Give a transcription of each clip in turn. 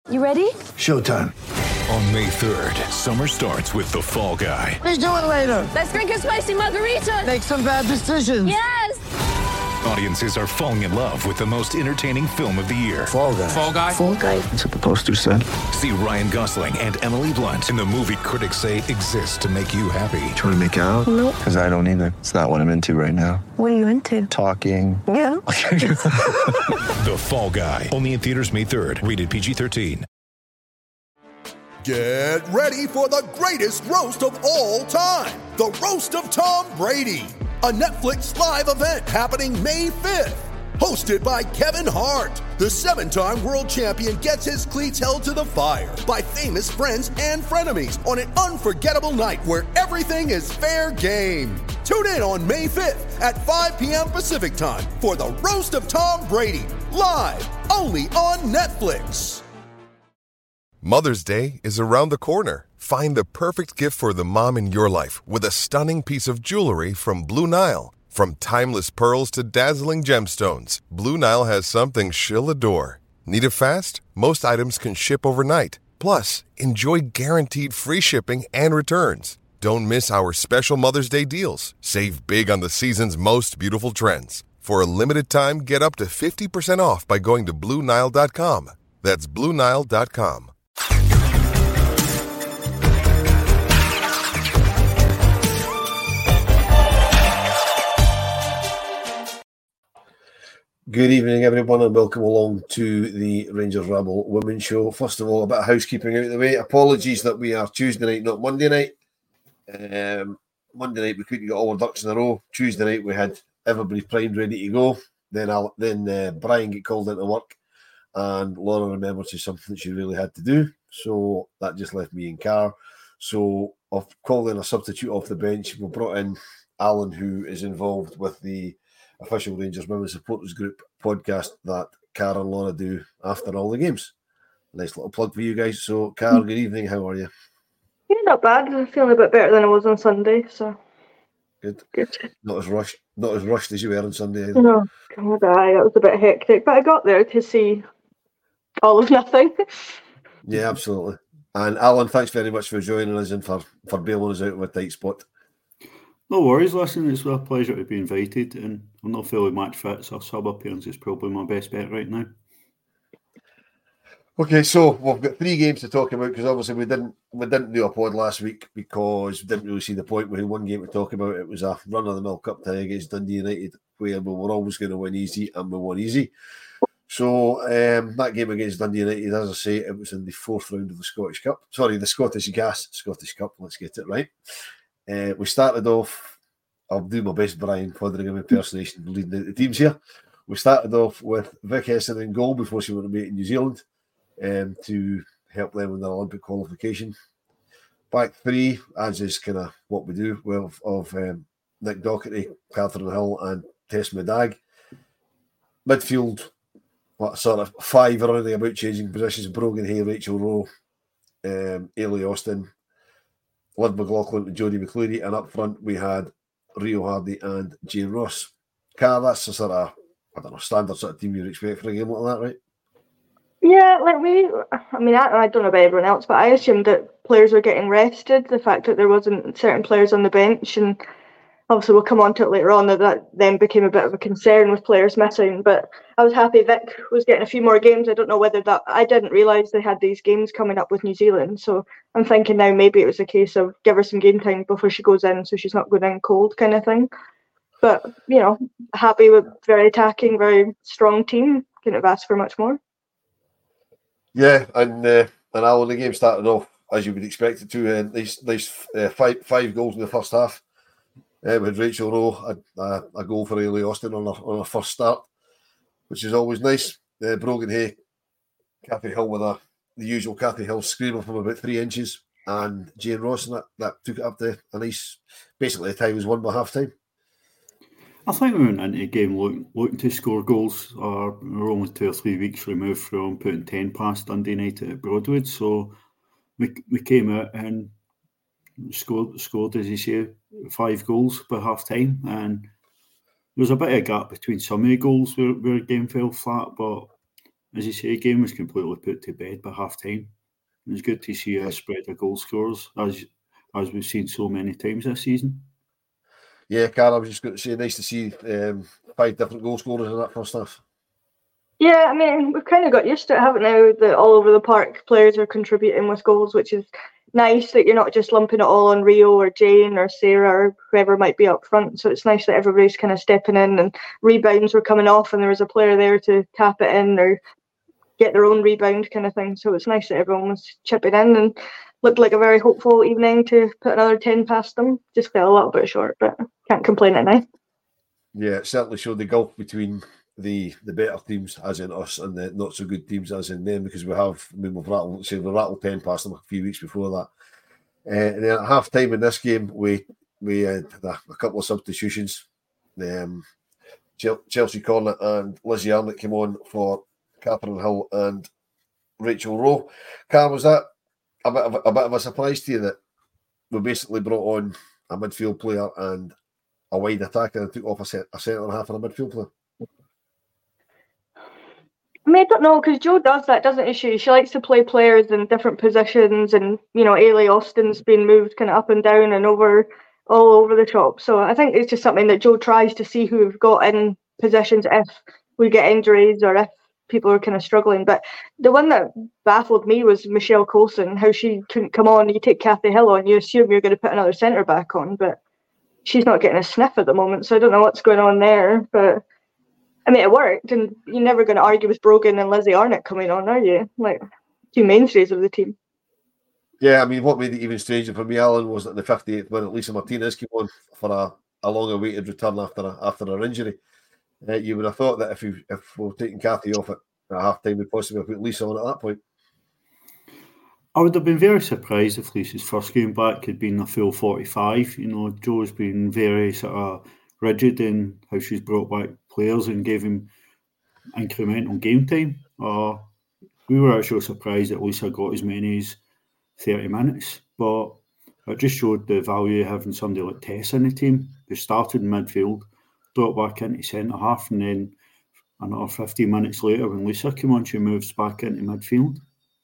You ready? Showtime. On May 3rd, summer starts with The Fall Guy. Let's do it later. Let's drink a spicy margarita. Make some bad decisions. Yes! Audiences are falling in love with the most entertaining film of the year. Fall Guy. Fall Guy? Fall Guy. That's what the poster said. See Ryan Gosling and Emily Blunt in the movie critics say exists to make you happy. Trying to make it out? Nope. Because I don't either. It's not what I'm into right now. What are you into? Talking. Yeah. The Fall Guy. Only in theaters May 3rd. Rated PG-13. Get ready for the greatest roast of all time. The Roast of Tom Brady. A Netflix live event happening May 5th. Hosted by Kevin Hart. The 7-time world champion gets his cleats held to the fire by famous friends and frenemies on an unforgettable night where everything is fair game. Tune in on May 5th at 5 p.m. Pacific time for the Roast of Tom Brady. Live only on Netflix. Mother's Day is around the corner. Find the perfect gift for the mom in your life with a stunning piece of jewelry from Blue Nile. From timeless pearls to dazzling gemstones, Blue Nile has something she'll adore. Need it fast? Most items can ship overnight. Plus, enjoy guaranteed free shipping and returns. Don't miss our special Mother's Day deals. Save big on the season's most beautiful trends. For a limited time, get up to 50% off by going to BlueNile.com. That's BlueNile.com. Good evening, everyone, and welcome along to the Rangers Ramble Women's Show. First of all, a bit of housekeeping out of the way. Apologies that we are Tuesday night, not Monday night. Monday night we couldn't get all our ducks in a row. Tuesday night we had everybody primed, ready to go. Then Brian get called into work, and Laura remembered to something that she really had to do. So that just left me in car. So I've called in a substitute off the bench. We brought in Alan, who is involved with the official Rangers Women's Supporters Group podcast that Cara and Laura do after all the games. Nice little plug for you guys. So, Cara, good evening. How are you? Yeah, not bad. I'm feeling a bit better than I was on Sunday, so Good. good. Not as rushed as you were on Sunday either. No, God, that was a bit hectic, but I got there to see all of nothing. Yeah, absolutely. And Alan, thanks very much for joining us and for bailing us out of a tight spot. No worries, listen, it's a pleasure to be invited, and I'm not fully match fit, so sub appearance is probably my best bet right now. Okay, so we've got 3 games to talk about because obviously we didn't do a pod last week because we didn't really see the point. We had one game to talk about. It was a run-of-the-mill cup tie against Dundee United where we were always going to win easy, and we won easy. So that game against Dundee United, as I say, it was in the 4th round of the Scottish Cup. Sorry, the Scottish Cup. Let's get it right. We started off, I'll do my best Brian Fotheringham impersonation leading out the teams here. We started off with Vic Hesson in goal before she went to meet in New Zealand to help them with their Olympic qualification. Back 3, as is kind of what we do, of Nick Docherty, Catherine Hill and Tess Medag. Midfield, sort of 5 around the about changing positions: Brogan Hay, Rachel Rowe, Ailey Austin, Liv McLaughlin and Jodie McCleary, and up front we had Rio Hardy and Jane Ross. Car, that's a sort of, standard sort of team you'd expect for a game like that, right? Yeah, I don't know about everyone else, but I assumed that players were getting rested. The fact that there wasn't certain players on the bench, and obviously we'll come on to it later on, that then became a bit of a concern with players missing. But I was happy Vic was getting a few more games. I don't know whether I didn't realise they had these games coming up with New Zealand. So I'm thinking now maybe it was a case of give her some game time before she goes in so she's not going in cold kind of thing. But, happy with very attacking, very strong team. Couldn't have asked for much more. Yeah, and Alan, the game started off as you would expect it to. Nice 5 goals in the first half. We had Rachel Rowe, a goal for Ailey Austin on her first start, which is always nice. Brogan Hay, Cathy Hill with the usual Cathy Hill screamer from about 3 inches, and Jane Ross, and that took it up to a nice, basically the tie was won by half time. I think we went into the game looking to score goals. We're only 2 or 3 weeks removed from putting 10 past Dundee United at Broadwood, so we came out and scored, as you say, 5 goals by half time, and there was a bit of a gap between some of the goals where the game fell flat, but as you say, the game was completely put to bed by half-time. It was good to see a spread of goal scorers, as we've seen so many times this season. Yeah, Carl, I was just going to say, nice to see 5 different goal scorers in that first half. Yeah, I mean, we've kind of got used to it, haven't we? That all over the park players are contributing with goals, which is nice that you're not just lumping it all on Rio or Jane or Sarah or whoever might be up front. So it's nice that everybody's kind of stepping in, and rebounds were coming off and there was a player there to tap it in or get their own rebound kind of thing. So it's nice that everyone was chipping in, and looked like a very hopeful evening to put another 10 past them. Just fell a little bit short, but can't complain at night. Yeah, it certainly showed the gulf between the better teams, as in us, and the not so good teams, as in them, because we've rattled 10 past them a few weeks before that. And then at half time in this game, we had a couple of substitutions. Chelsea Cornet and Lizzie Arnott came on for Catherine Hill and Rachel Rowe. Carl, was that a bit of a surprise to you that we basically brought on a midfield player and a wide attacker and took off a centre half and a midfield player? I mean, I don't know, because Jo does that, doesn't she? She likes to play players in different positions, and, you know, Ailey Austin's been moved kind of up and down and all over the shop. So I think it's just something that Jo tries to see who we've got in positions if we get injuries or if people are kind of struggling. But the one that baffled me was Michelle Coulson, how she couldn't come on. You take Kathy Hill on, you assume you're going to put another centre back on, but she's not getting a sniff at the moment, so I don't know what's going on there. But I mean, it worked, and you're never going to argue with Brogan and Lizzie Arnott coming on, are you? Like, 2 mainstays of the team. Yeah, I mean, what made it even stranger for me, Alan, was that in the 58th minute, Lisa Martinez came on for a long-awaited return after her injury. You would have thought that if we were taking Kathy off at half-time, we'd possibly put Lisa on at that point. I would have been very surprised if Lisa's first game back had been a full 45. You know, Jo's been very sort of rigid in how she's brought back players and gave him incremental game time. We were actually surprised that Lisa got as many as 30 minutes, but it just showed the value of having somebody like Tess in the team, who started in midfield, brought back into centre half, and then another 15 minutes later when Lisa came on, she moves back into midfield.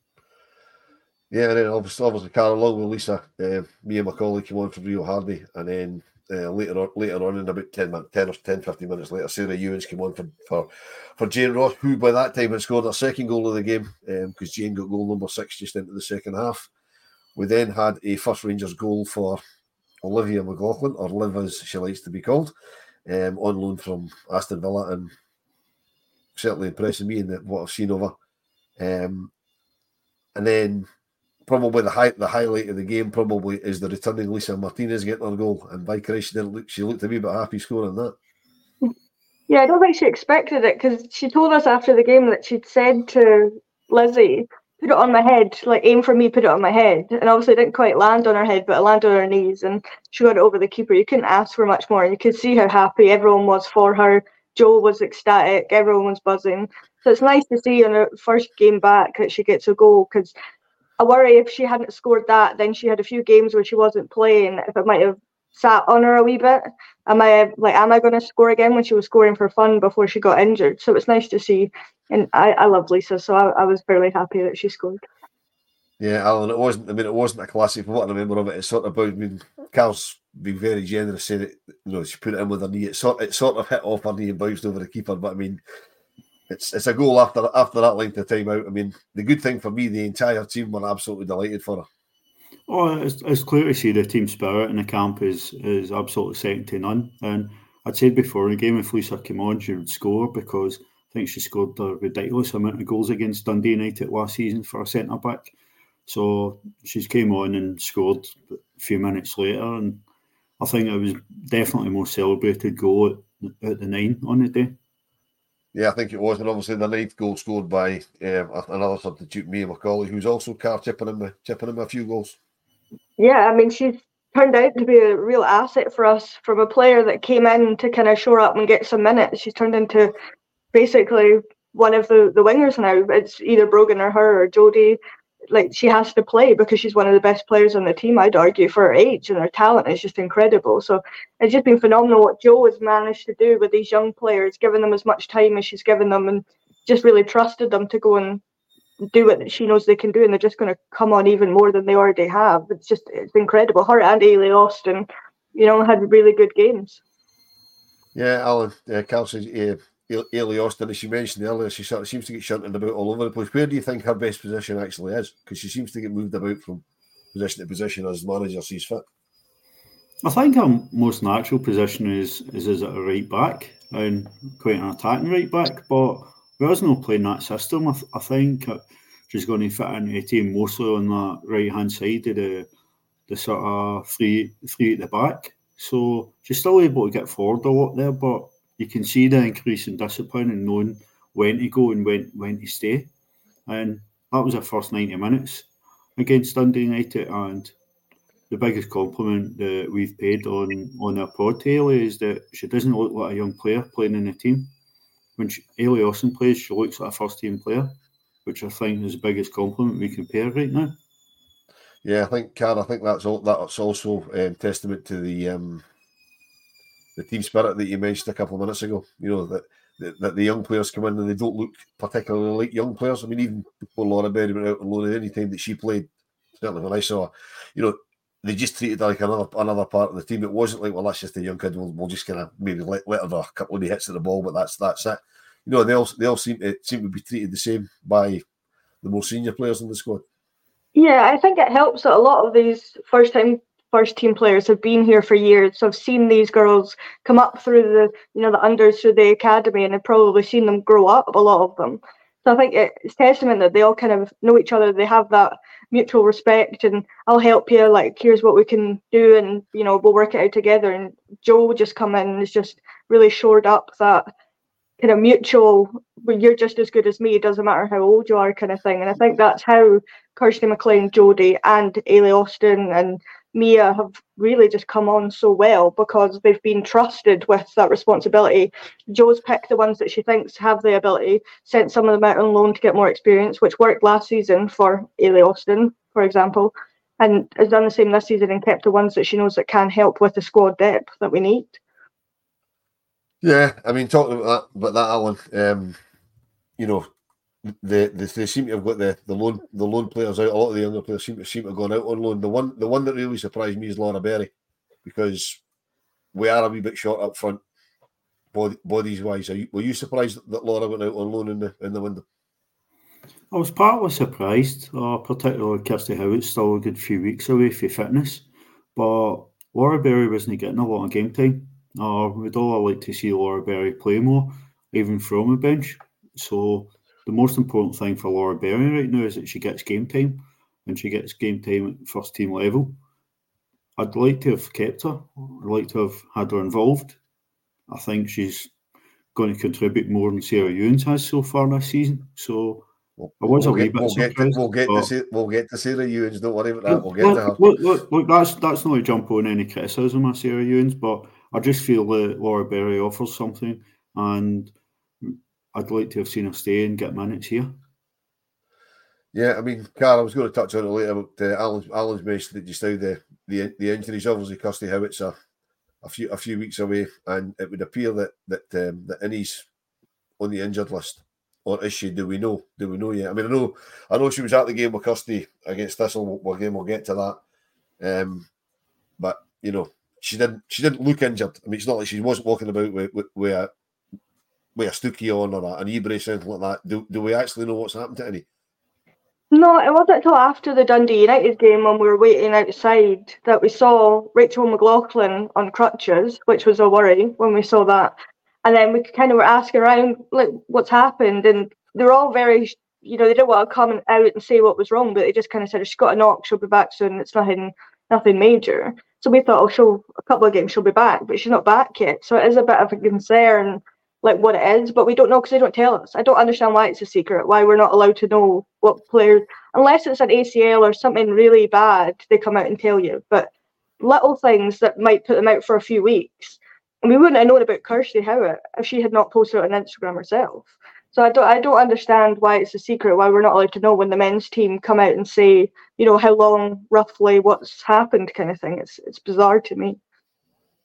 Yeah, and then obviously Carol, along with Lisa, Mia McCauley came on for Rio Hardy, and then later on in about 10 or 15 minutes later, Sarah Ewens came on for Jane Ross, who by that time had scored her second goal of the game, because Jane got goal number 6 just into the second half. We then had a First Rangers goal for Olivia McLaughlin, or Liv as she likes to be called, on loan from Aston Villa, and certainly impressing me in what I've seen of her. And then probably the highlight of the game probably is the returning Lisa Martinez getting her goal, and by Christ, she looked a wee bit happy scoring that. Yeah, I don't think she expected it, because she told us after the game that she'd said to Lizzie, put it on my head, like aim for me, put it on my head. And obviously it didn't quite land on her head, but it landed on her knees, and she got it over the keeper. You couldn't ask for much more. You could see how happy everyone was for her. Jo was ecstatic, everyone was buzzing. So it's nice to see in her first game back that she gets a goal, because I worry if she hadn't scored that, then she had a few games where she wasn't playing, if it might have sat on her a wee bit. Am I going to score again when she was scoring for fun before she got injured? So it's nice to see, and I love Lisa, so I was fairly happy that she scored. Yeah, Alan, it wasn't a classic. From what I remember of it, it's sort of about. I mean, Carl's been very generous, saying it. You know, she put it in with her knee. It sort of hit off her knee and bounced over the keeper. But I mean, it's a goal after that length of time out. I mean, the good thing for me, the entire team were absolutely delighted for her. Oh, it's clear to see the team spirit in the camp is absolutely second to none. And I'd said before, in the game, if Lisa came on, she would score, because I think she scored a ridiculous amount of goals against Dundee United last season for a centre back. So she came on and scored a few minutes later, and I think it was definitely a more celebrated goal at the 9 on the day. Yeah, I think it was, and obviously the 9th goal scored by another substitute, Mia McCauley, who's also chipping in a few goals. Yeah, I mean, she's turned out to be a real asset for us. From a player that came in to kind of shore up and get some minutes, she's turned into basically one of the wingers now. It's either Brogan or her or Jodie. Like, she has to play because she's one of the best players on the team, I'd argue, for her age, and her talent is just incredible. So it's just been phenomenal what Jo has managed to do with these young players, giving them as much time as she's given them, and just really trusted them to go and do what she knows they can do, and they're just going to come on even more than they already have. It's incredible. Her and Ailey Austin, had really good games. Yeah, Alan, Carl says Ailey Austin, as she mentioned earlier, she sort of seems to get shunted about all over the place. Where do you think her best position actually is? Because she seems to get moved about from position to position as the manager sees fit. I think her most natural position is as a right back, and quite an attacking right back, but Wales not playing that system. I think she's going to fit into the team mostly on that right hand side of the sort of three at the back. So she's still able to get forward a lot there, but you can see the increase in discipline and knowing when to go and when to stay. And that was her first 90 minutes against Dundee United, and the biggest compliment that we've paid on our pod to Ailey is that she doesn't look like a young player playing in the team. When Ailey Austin plays, she looks like a first-team player, which I think is the biggest compliment we can pay her right now. Yeah, I think that's also testament to the team spirit that you mentioned a couple of minutes ago. That the young players come in and they don't look particularly like young players. I mean, even before Laura Berry went out on loan, any time that she played, certainly when I saw her, they just treated her like another part of the team. It wasn't like, well, that's just a young kid. We'll just kind of maybe let her a couple of hits at the ball, but that's it. They all seem to be treated the same by the more senior players in the squad. Yeah, I think it helps that a lot of these first team players have been here for years. So I've seen these girls come up through the unders through the academy, and I've probably seen them grow up, a lot of them. So I think it's testament that they all kind of know each other. They have that mutual respect, and I'll help you. Like, here's what we can do, and we'll work it out together. And Jo just come in and has just really shored up that kind of mutual, well, you're just as good as me, it doesn't matter how old you are kind of thing. And I think that's how Kirsty McLean, Jodie and Ailey Austin and Mia have really just come on so well because they've been trusted with that responsibility. Jo's picked the ones that she thinks have the ability, sent some of them out on loan to get more experience, which worked last season for Ailey Austin, for example, and has done the same this season and kept the ones that she knows that can help with the squad depth that we need. Yeah, I mean, talking about that, Alan, they seem to have got the loan players out. A lot of the younger players seem to have gone out on loan. The one that really surprised me is Laura Berry, because we are a wee bit short up front, bodies wise. Were you surprised that Laura went out on loan in the window? I was partly surprised, particularly Kirsty Howitt's still a good few weeks away for fitness, but Laura Berry wasn't getting a lot of game time. We'd all like to see Laura Berry play more, even from the bench. So the most important thing for Laura Berry right now is that she gets game time, and she gets game time at first team level. I'd like to have kept her. I'd like to have had her involved. I think she's going to contribute more than Sarah Ewens has so far this season. So I was a wee bit surprised. We'll get to Sarah Ewens. Don't worry about that. We'll get to her. Look, that's not a jump on any criticism of Sarah Ewens, but I just feel that Laura Berry offers something, and I'd like to have seen her stay and get minutes here. Yeah, I mean, Carl, I was going to touch on it later, but Alan's mentioned that just now the injuries. Obviously, Kirsty Howitt's a few weeks away, and it would appear that Innie's on the injured list, or is she? Do we know yet? I mean, I know she was at the game with Kirsty against Thistle. We'll get to that, but she didn't look injured. I mean, it's not like she wasn't walking about with a stookie on or an e-brace or anything like that. Do we actually know what's happened to Innie? No, it wasn't until after the Dundee United game when we were waiting outside that we saw Rachel McLaughlin on crutches, which was a worry when we saw that. And then we kind of were asking around, like, what's happened? And they were all very, they didn't want to come out and say what was wrong, but they just kind of said, she's got a knock, she'll be back soon. It's nothing major. So we thought, a couple of games she'll be back, but she's not back yet. So it is a bit of a concern, like what it is, but we don't know because they don't tell us. I don't understand why it's a secret, why we're not allowed to know what players, unless it's an ACL or something really bad, they come out and tell you. But little things that might put them out for a few weeks. And we wouldn't have known about Kirsty Howitt if she had not posted it on Instagram herself. So I don't understand why it's a secret, why we're not allowed to know when the men's team come out and say, how long, roughly, what's happened kind of thing. It's bizarre to me.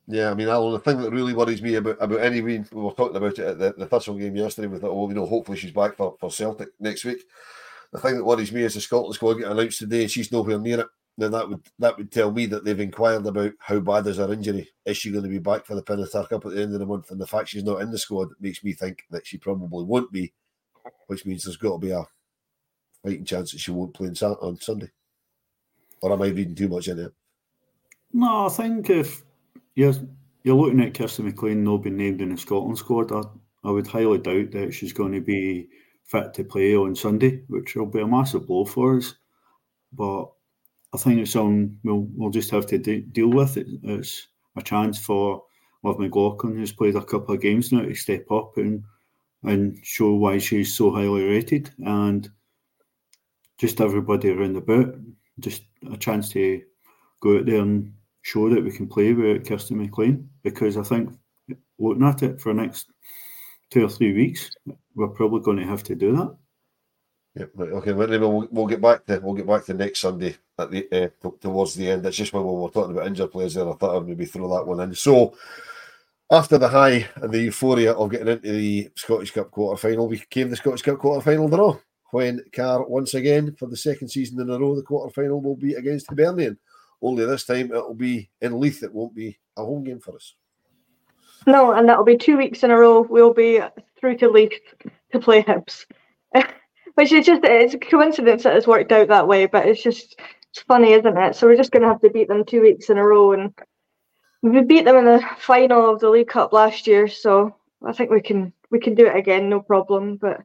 Yeah, I mean, Alan, the thing that really worries me about anyway, we were talking about it at the Thistle game yesterday. We thought, hopefully she's back for Celtic next week. The thing that worries me is the Scotland squad get announced today and she's nowhere near it. Then that would tell me that they've inquired about how bad is her injury. Is she going to be back for the Pinatar Cup at the end of the month? And the fact she's not in the squad makes me think that she probably won't be, which means there's got to be a fighting chance that she won't play on Sunday. Or am I reading too much into it? No, I think if you're looking at Kirsty McLean not being named in the Scotland squad, I would highly doubt that she's going to be fit to play on Sunday, which will be a massive blow for us. But I think it's something we'll just have to deal with. It's a chance for Liv McLaughlin, who's played a couple of games now, to step up and show why she's so highly rated. And just everybody around about, just a chance to go out there and show that we can play with Kirsty McLean, because I think looking at it for the next 2 or 3 weeks, we're probably going to have to do that. Yeah, right, okay. We'll get back to next Sunday at the towards the end. That's just when we were talking about injured players there. I thought I'd maybe throw that one in. So after the high and the euphoria of getting into the Scottish Cup quarter-final, we came the Scottish Cup quarter-final draw when Carr, once again, for the second season in a row, the quarter-final will be against Hibernian. Only this time it'll be in Leith. It won't be a home game for us. No, and that'll be 2 weeks in a row. We'll be through to Leith to play Hibs. Which is it's a coincidence that it's worked out that way, but it's funny, isn't it? So we're just going to have to beat them 2 weeks in a row, and we beat them in the final of the League Cup last year, so I think we can do it again, no problem. But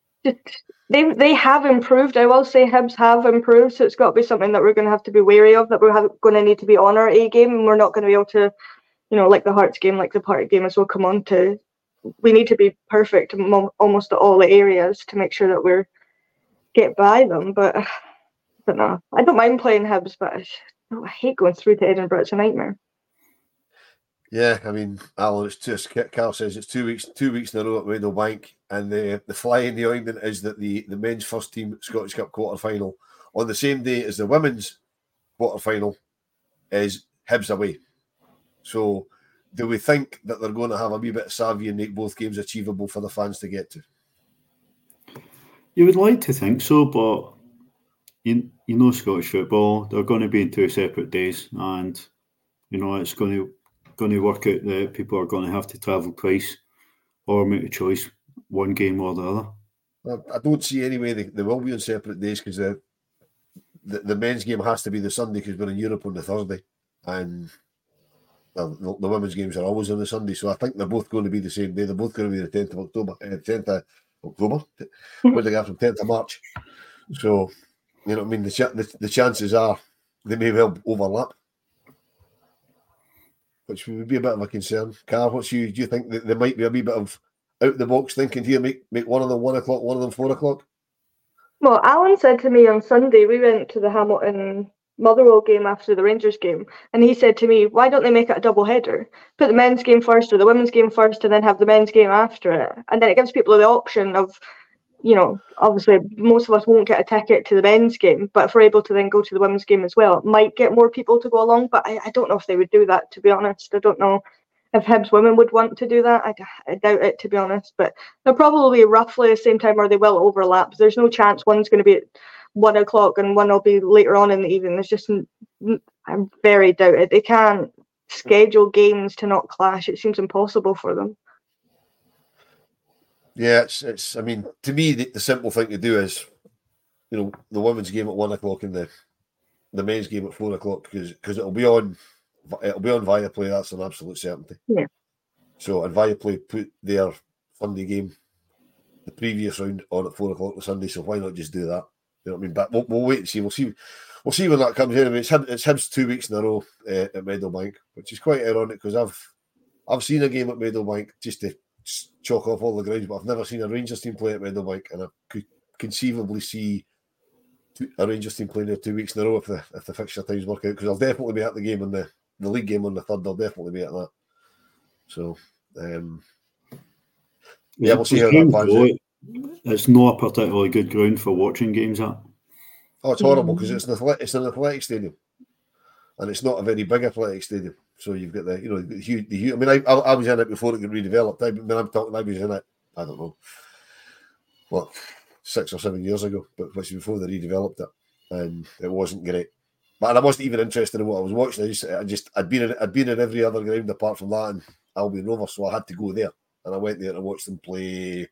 they have improved. I will say Hibs have improved, so it's got to be something that we're going to have to be wary of, that we're going to need to be on our A game, and we're not going to be able to, like the Hearts game, like the Partick game as we'll come on to. We need to be perfect in almost all the areas to make sure that we're get by them, but I don't know. I don't mind playing Hibs, but I hate going through to Edinburgh. It's a nightmare. Yeah, I mean, Alan, it's just Carl says it's 2 weeks in a row at Meadowbank, and the fly in the ointment is that the men's first team Scottish Cup quarter final on the same day as the women's quarter final is Hibs away. So, do we think that they're going to have a wee bit of savvy and make both games achievable for the fans to get to? You would like to think so, but you know Scottish football, they're going to be in 2 separate days, and it's going to work out that people are going to have to travel twice or make a choice, one game or the other. I don't see any way they will be on separate days, because the men's game has to be the Sunday because we're in Europe on the Thursday, and the women's games are always on the Sunday. So I think they're both going to be the same day. They're both going to be the 10th of October. 10th of October? Where they got from 10th of March. So, you know what I mean? The chances are they may well overlap, which would be a bit of a concern. Carl, do you think that there might be a wee bit of out-the-box thinking here, make one of them 1 o'clock, one of them 4 o'clock? Well, Alan said to me on Sunday, we went to the Hamilton Motherwell game after the Rangers game, and he said to me, why don't they make it a double header? Put the men's game first or the women's game first, and then have the men's game after it. And then it gives people the option of, obviously most of us won't get a ticket to the men's game, but if we're able to then go to the women's game as well, it might get more people to go along. But I don't know if they would do that, to be honest. I don't know if Hibs women would want to do that. I doubt it, to be honest. But they'll probably be roughly the same time, or they will overlap. There's no chance one's going to be at 1 o'clock and one will be later on in the evening. I'm very doubted. They can't schedule games to not clash. It seems impossible for them. Yeah, it's. I mean, to me, the simple thing to do is, the women's game at 1 o'clock and the men's game at 4 o'clock, because it'll be on Viaplay. That's an absolute certainty. Yeah. So, and Viaplay put their Sunday game, the previous round, on at 4 o'clock on Sunday. So why not just do that? You know what I mean? But we'll wait and see. We'll see when that comes in. I mean, it's Hibs 2 weeks in a row at Meadowbank, which is quite ironic because I've seen a game at Meadowbank just to chalk off all the grounds, but I've never seen a Rangers team play at Meadowbank, and I could conceivably see a Rangers team playing there 2 weeks in a row if the fixture times work out, because I'll definitely be at the game on the league game on the 3rd. I'll definitely be at that. So, we'll see how that pans out. It's not a particularly good ground for watching games at. Oh, it's horrible because it's an athletic stadium, and it's not a very big athletic stadium. So you've got the, the huge. I mean, I was in it before it got redeveloped. I was in it, I don't know, 6 or 7 years ago, but which was before they redeveloped it, and it wasn't great. But I wasn't even interested in what I was watching. I'd been in every other ground apart from that and Albion Rovers, so I had to go there, and I went there to watch them play.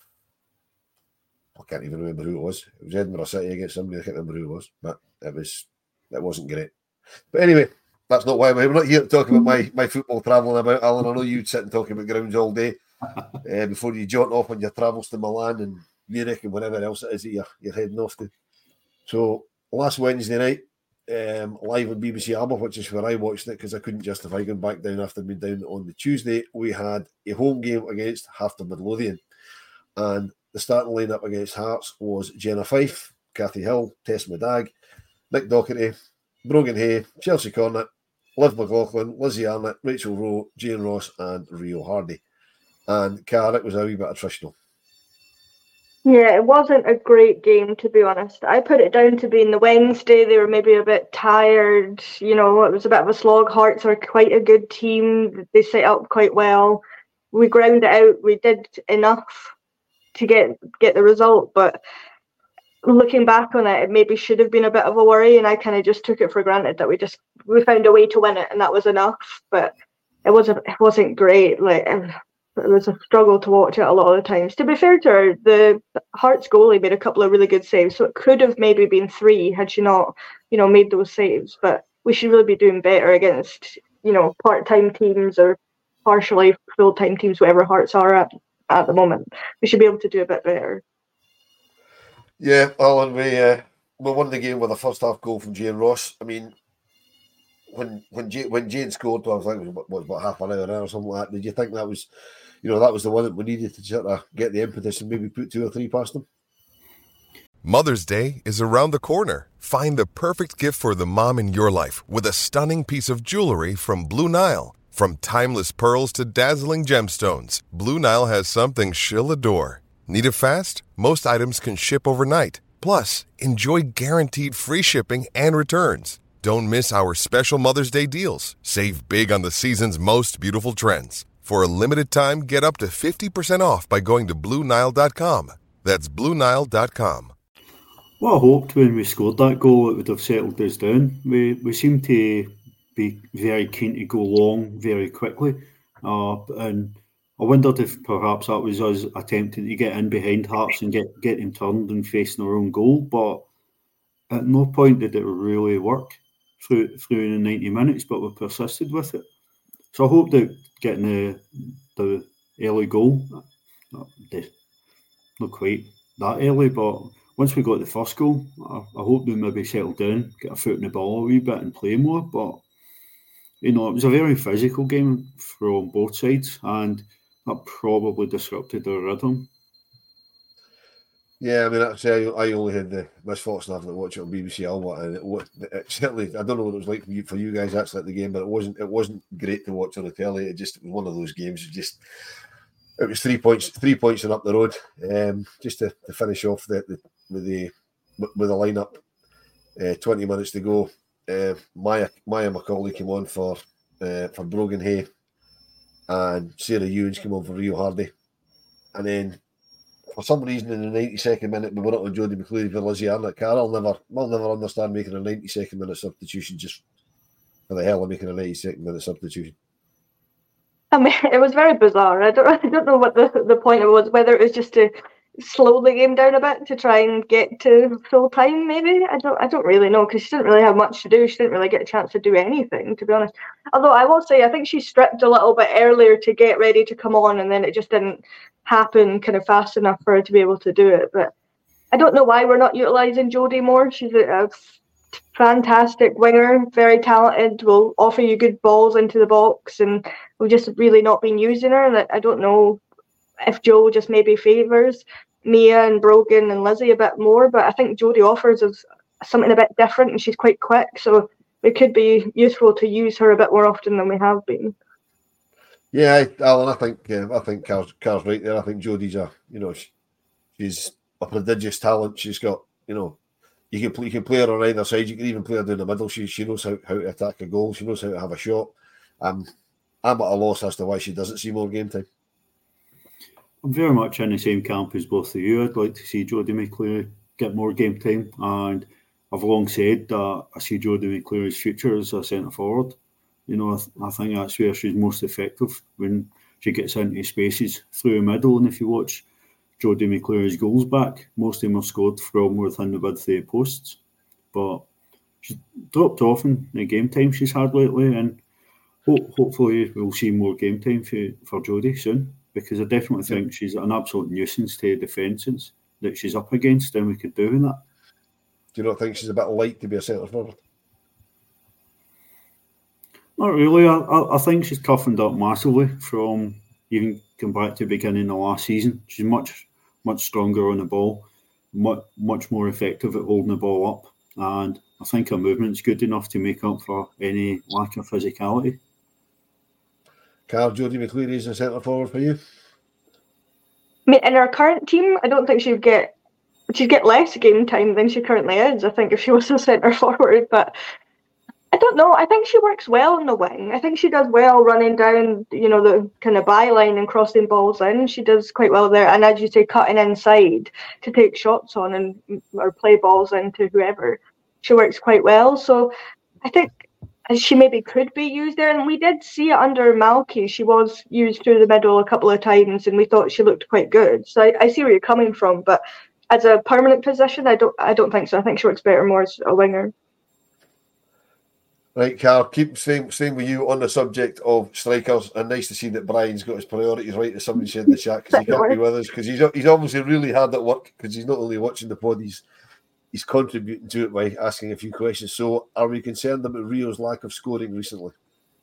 I can't even remember who it was. It was Edinburgh City against somebody. I can't remember who it was, but it wasn't great. But anyway, that's not why we're not here to talk about my football travelling about, Alan. I know you'd sit and talk about grounds all day before you jaunt off on your travels to Milan and Munich and whatever else it is that you're heading off to. So last Wednesday night, live on BBC Alba, which is where I watched it because I couldn't justify going back down after being down on the Tuesday, we had a home game against Hartlepool Midlothian. And the starting lineup against Hearts was Jenna Fife, Cathy Hill, Tess Medag, Nick Docherty, Brogan Hay, Chelsea Cornett, Liv McLaughlin, Lizzie Arnott, Rachel Rowe, Jane Ross, and Rio Hardy. And it was a wee bit attritional. Yeah, it wasn't a great game, to be honest. I put it down to being the Wednesday. They were maybe a bit tired. It was a bit of a slog. Hearts are quite a good team. They set up quite well. We ground it out. We did enough to get the result, but looking back on it, it maybe should have been a bit of a worry, and I kind of just took it for granted that we found a way to win it, and that was enough. But it wasn't great. Like, it was a struggle to watch it a lot of the times. To be fair to her, the Hearts goalie made a couple of really good saves, so it could have maybe been 3 had she not, made those saves. But we should really be doing better against, part-time teams or partially full-time teams, whatever Hearts are at the moment. We should be able to do a bit better. Yeah, Alan, we won the game with a first half goal from Jane Ross. I mean, when Jane scored, I was like, it was about half an hour or something like that. Did you think that was, that was the one that we needed to sort of get the impetus and maybe put 2 or 3 past them? Mother's Day is around the corner. Find the perfect gift for the mom in your life with a stunning piece of jewelry from Blue Nile. From timeless pearls to dazzling gemstones, Blue Nile has something she'll adore. Need it fast? Most items can ship overnight. Plus, enjoy guaranteed free shipping and returns. Don't miss our special Mother's Day deals. Save big on the season's most beautiful trends. For a limited time, get up to 50% off by going to BlueNile.com. That's BlueNile.com. Well, I hoped when we scored that goal it would have settled us down. We seemed to be very keen to go long very quickly. And I wondered if perhaps that was us attempting to get in behind Hearts and get him turned and facing our own goal. But at no point did it really work through the 90 minutes, but we persisted with it. So I hope that getting the early goal, not quite that early, but once we got the first goal, I hope we maybe settled down, get a foot in the ball a wee bit and play more. But, it was a very physical game from both sides, and that probably disrupted our rhythm. Yeah, I mean, actually, I only had the misfortune having to watch it on BBC Alba, and it certainly, I don't know what it was like for you guys actually at the game, but it wasn't great to watch on the telly. It was one of those games. It was 3 points and up the road. Just to finish off with the lineup, 20 minutes to go. Maya McCauley came on for Brogan Hay, and Sarah Ewens came on for Rio Hardy, and then for some reason in the 92nd minute we were up on Jodie McCleary for Lizzie Arnott. I'll never understand making a 92nd minute substitution just for the hell of making a 92nd minute substitution. I mean, it was very bizarre. I don't know what the point of it was, whether it was just to slow the game down a bit to try and get to full time, maybe. I don't really know, because she didn't really have much to do. She didn't really get a chance to do anything, to be honest. Although I will say, I think she stripped a little bit earlier to get ready to come on, and then it just didn't happen kind of fast enough for her to be able to do it. But I don't know why we're not utilising Jodie more. She's a fantastic winger, very talented, will offer you good balls into the box, and we've just really not been using her. And I don't know if Joe just maybe favours Mia and Brogan and Lizzie a bit more, but I think Jodie offers us something a bit different, and she's quite quick, so it could be useful to use her a bit more often than we have been. Yeah, Alan, I think Carl's right there. I think Jodie's she's a prodigious talent. She's got, you can play her on either side. You can even play her down the middle. She knows how to attack a goal. She knows how to have a shot. I'm at a loss as to why she doesn't see more game time. I'm very much in the same camp as both of you. I'd like to see Jodie McCleary get more game time, and I've long said that I see Jodie McCleary's future as a centre forward. You know, I think that's where she's most effective, when she gets into spaces through the middle. And if you watch Jodie McCleary's goals back, most of them are scored from within the width of the posts. But she's dropped off in the game time she's had lately, and hopefully we'll see more game time for Jodie soon, because I definitely think she's an absolute nuisance to defences that she's up against, and we could do with that. Do you not think she's a bit light to be a centre forward? Not really. I think she's toughened up massively from even going back to the beginning of last season. She's much stronger on the ball, much more effective at holding the ball up, and I think her movement's good enough to make up for any lack of physicality. Carl, Jodie McCleary is a centre forward for you? In our current team, I don't think she'd get less game time than she currently is, I think, if she was a centre forward. But I don't know. I think she works well on the wing. I think she does well running down, the kind of byline and crossing balls in. She does quite well there. And as you say, cutting inside to take shots on or play balls into whoever. She works quite well. So I think she maybe could be used there. And we did see it under Malky. She was used through the middle a couple of times, and we thought she looked quite good. So I see where you're coming from. But as a permanent position, I don't think so. I think she works better more as a winger. Right, Carl, keep staying with you on the subject of strikers, and nice to see that Brian's got his priorities right, as somebody said in the chat, because he can't be with us, because he's obviously really hard at work, because he's not only watching the pod, he's contributing to it by asking a few questions. So, are we concerned about Rio's lack of scoring recently?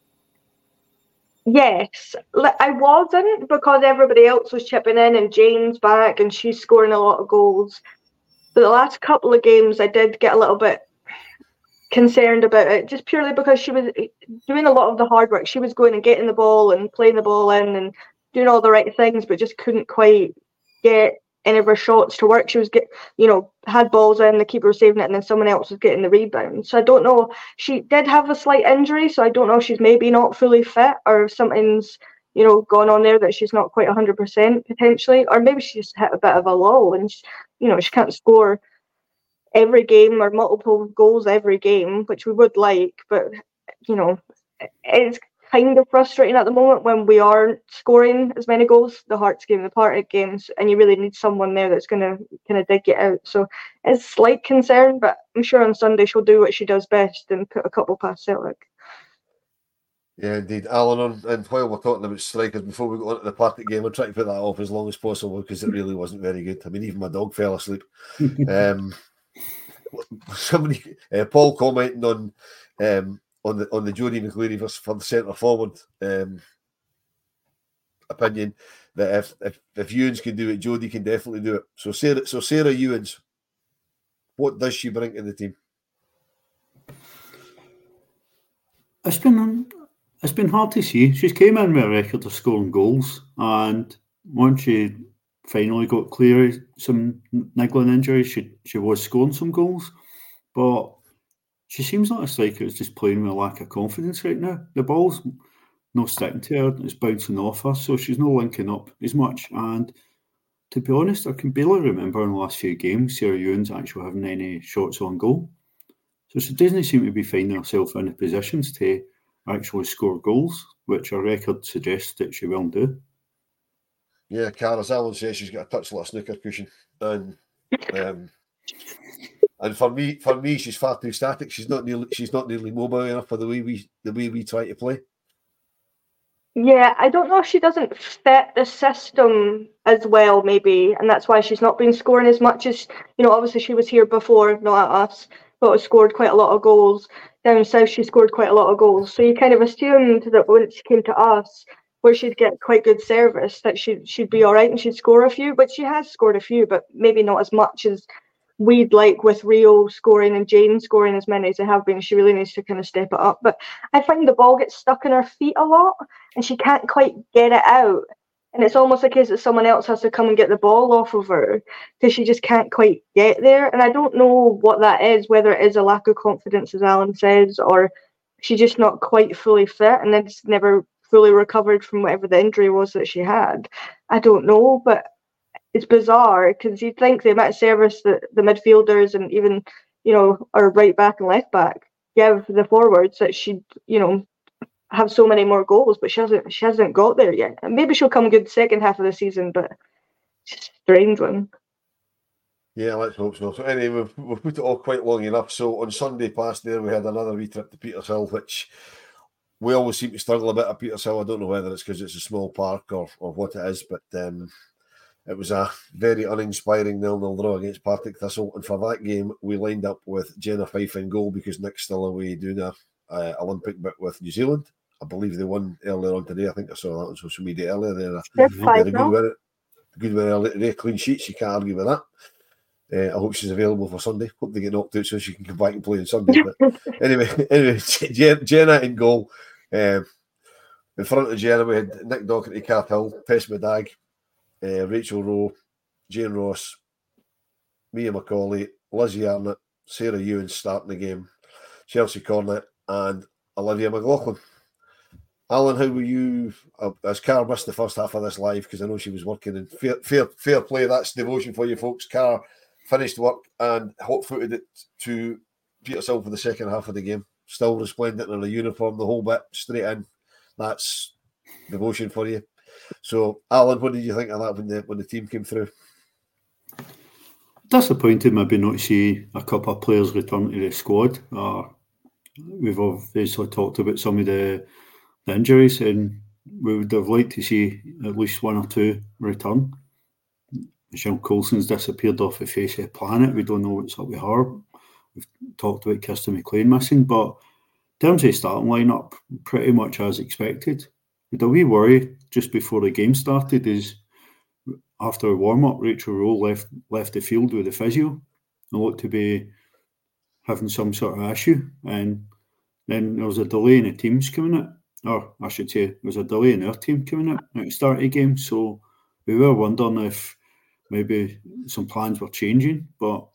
Yes, I wasn't, because everybody else was chipping in, and Jane's back, and she's scoring a lot of goals. But the last couple of games, I did get a little bit concerned about it, just purely because she was doing a lot of the hard work. She was going and getting the ball and playing the ball in and doing all the right things, but just couldn't quite get any of her shots to work. She was had balls in, the keeper was saving it, and then someone else was getting the rebound. So I don't know. She did have a slight injury, so I don't know if she's maybe not fully fit, or if something's gone on there that she's not quite 100% potentially, or maybe she just hit a bit of a lull and she can't score every game or multiple goals every game, which we would like, but it's kind of frustrating at the moment when we aren't scoring as many goals, the Hearts game, the Partick games, and you really need someone there that's going to kind of dig it out. So it's a slight concern, but I'm sure on Sunday she'll do what she does best and put a couple past Celtic. Yeah, indeed. Alan, and while we're talking about strikers, before we go on to the Partick game, I'll try to put that off as long as possible, because it really wasn't very good. I mean, even my dog fell asleep. Somebody, Paul, commenting on the Jodie McCleary for the centre forward opinion, that if Ewens can do it, Jodie can definitely do it. So Sarah Ewens, what does she bring to the team? It's been hard to see. She's came in with a record of scoring goals, and once she finally got clear of some niggling injuries, she was scoring some goals, but she seems like a striker who's just playing with a lack of confidence right now. The ball's not sticking to her, it's bouncing off her, so she's not linking up as much. And to be honest, I can barely remember in the last few games Sarah Ewens actually having any shots on goal. So she doesn't seem to be finding herself in the positions to actually score goals, which her record suggests that she will do. Yeah, Cara, as Alan says, she's got a touch like a snooker cushion, and for me, she's far too static. She's not nearly mobile enough for the way we try to play. Yeah, I don't know if she doesn't fit the system as well, maybe, and that's why she's not been scoring as much as obviously she was here before, not at us, but has scored quite a lot of goals. Down south, she scored quite a lot of goals. So you kind of assumed that when she came to us, where she'd get quite good service, that she'd be all right and she'd score a few. But she has scored a few, but maybe not as much as we'd like, with Rio scoring and Jane scoring as many as they have been. She really needs to kind of step it up. But I find the ball gets stuck in her feet a lot and she can't quite get it out. And it's almost a case that someone else has to come and get the ball off of her because she just can't quite get there. And I don't know what that is, whether it is a lack of confidence, as Alan says, or she's just not quite fully fit, and then it's never fully recovered from whatever the injury was that she had. I don't know, but it's bizarre because you'd think the amount of service that the midfielders and even, our right back and left back give the forwards, that she'd, have so many more goals, but she hasn't got there yet. And maybe she'll come good second half of the season, but it's just a strange one. Yeah, let's hope so. So anyway, we've put it all quite long enough. So on Sunday past there, we had another wee trip to Petershill, which we always seem to struggle a bit at Petershill. I don't know whether it's because it's a small park or what it is, but it was a very uninspiring 0-0 draw against Partick Thistle. And for that game, we lined up with Jenna Fife in goal because Nick's still away doing a Olympic bit with New Zealand. I believe they won earlier on today. I think I saw that on social media earlier. They're a good win today. Clean sheets, you can't argue with that. I hope she's available for Sunday. Hope they get knocked out so she can come back and play on Sunday. But anyway, Jenna in goal. In front of Jenna, we had Nick Docherty, Kath Hill, Tess Medag, Rachel Rowe, Jane Ross, Mia McCauley, Lizzie Arnott, Sarah Ewan starting the game, Chelsea Cornett, and Olivia McLaughlin. Alan, how were you? As Car missed the first half of this live because I know she was working, and fair play, that's devotion for you folks. Car finished work and hot-footed it to Petershill for the second half of the game. Still resplendent in a uniform, the whole bit, straight in. That's devotion for you. So, Alan, what did you think of that when the team came through? Disappointed maybe not to see a couple of players return to the squad. We've obviously talked about some of the injuries, and we would have liked to see at least one or two return. Michelle Coulson's disappeared off the face of the planet. We don't know what's up with her. We've talked about Kirsten McLean missing, but in terms of starting lineup, pretty much as expected. With a wee worry just before the game started is after a warm-up, Rachel Rowe left the field with the physio and looked to be having some sort of issue. And then there was a delay in the teams coming out. Or I should say, there was a delay in our team coming out at the start of the game. So we were wondering if maybe some plans were changing. But,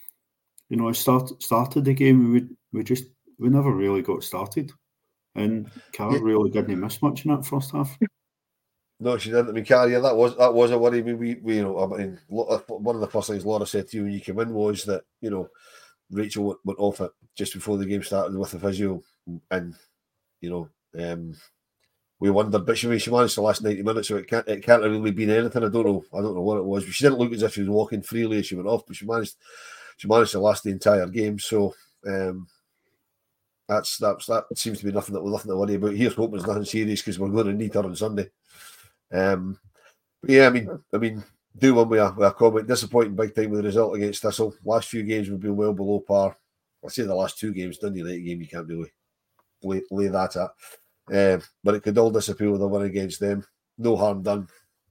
started the game, we never really got started. And Cara really didn't miss much in that first half. No, she didn't. I mean, Cara, that was a worry. I mean, one of the first things Laura said to you when you came in was that, Rachel went off it just before the game started with the physio, and we wondered, but she managed the last 90 minutes, so it can't have really been anything. I don't know what it was, but she didn't look as if she was walking freely as she went off, but she managed to last the entire game. So that seems to be nothing to worry about. Here's hoping it's nothing serious because we're going to need her on Sunday. But yeah, I mean, do one with a comment. Disappointing big time with the result against Thistle. Last few games we've been well below par. I say the last two games, Dundee United game, you can't really lay that at. But it could all disappear with a win against them. No harm done.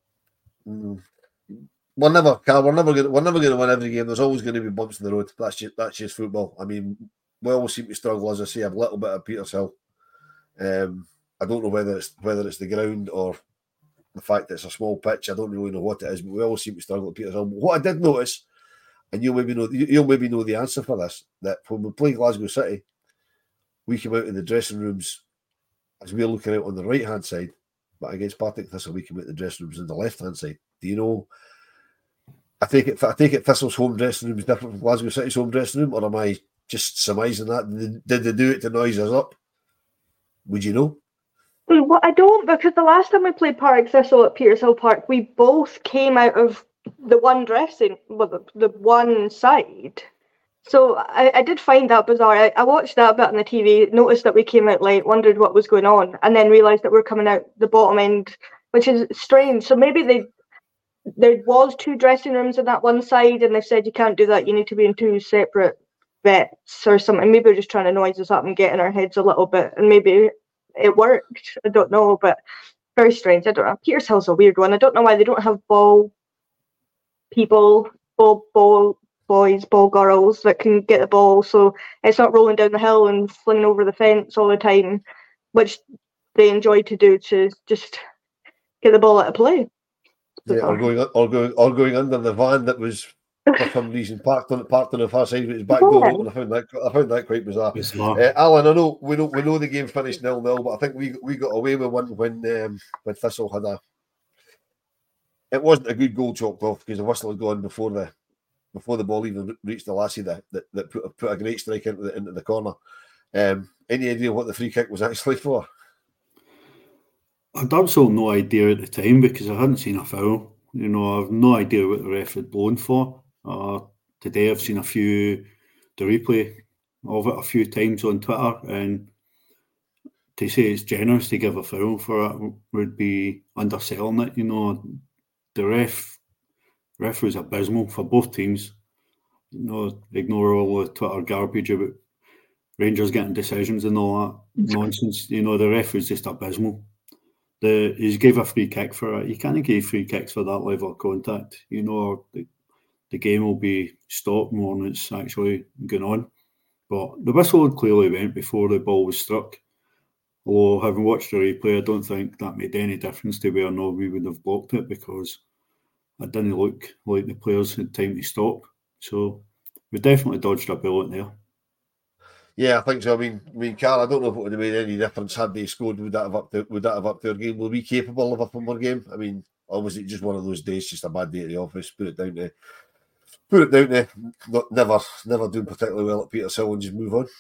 We're never going to win every game. There's always going to be bumps in the road. That's just football. I mean, we always seem to struggle, as I say, a little bit at Petershill. I don't know whether it's the ground or the fact that it's a small pitch. I don't really know what it is, but we always seem to struggle at Petershill. What I did notice, and you'll maybe know the answer for this, that when we play Glasgow City, we come out in the dressing rooms as we're looking out on the right hand side, but against Partick Thistle, we come out in the dressing rooms on the left hand side. Do you know? I take it Thistle's home dressing room is different from Glasgow City's home dressing room, or am I just surmising that? Did they do it to noise us up? Would you know? Well, I don't, because the last time we played Partick Thistle at Petershill Park, we both came out of the one dressing, the one side. So I did find that bizarre. I watched that bit on the TV, noticed that we came out late, wondered what was going on, and then realised that we're coming out the bottom end, which is strange. So maybe there was two dressing rooms on that one side, and they said you can't do that, you need to be in two separate vets or something. Maybe we're just trying to noise us up and get in our heads a little bit, and maybe it worked. I don't know, but very strange. I don't know. Petershill's a weird one. I don't know why they don't have ball boys, ball girls that can get the ball, so it's not rolling down the hill and flinging over the fence all the time, which they enjoy to do, to just get the ball out of play. Yeah, or going under the van that was for some reason, parked on the far side with his back door open. I found that quite bizarre. Alan, I know we know the game finished 0-0, but I think we got away with one when Thistle had it wasn't a good goal chalked off because the whistle had gone before the ball even reached the lassie that put a great strike into the corner. Any idea what the free kick was actually for? I had absolutely no idea at the time because I hadn't seen a foul. I have no idea what the ref had blown for. Today I've seen the replay of it a few times on Twitter, and to say it's generous to give a foul for it would be underselling it. The ref was abysmal for both teams. Ignore all the Twitter garbage about Rangers getting decisions and all that nonsense. The ref was just abysmal. He gave a free kick for it. You can't give free kicks for that level of contact. The game will be stopped more than it's actually going on. But the whistle clearly went before the ball was struck. Although, having watched the replay, I don't think that made any difference to whether or not we would have blocked it because it didn't look like the players had time to stop. So we definitely dodged a bullet there. Yeah, I think so. I mean, Carl, I don't know if it would have made any difference had they scored. Would that have upped their game? Were we capable of upping our game? I mean, or was it just one of those days, just a bad day at the office? Put it down to never doing particularly well at Petershill and just move on.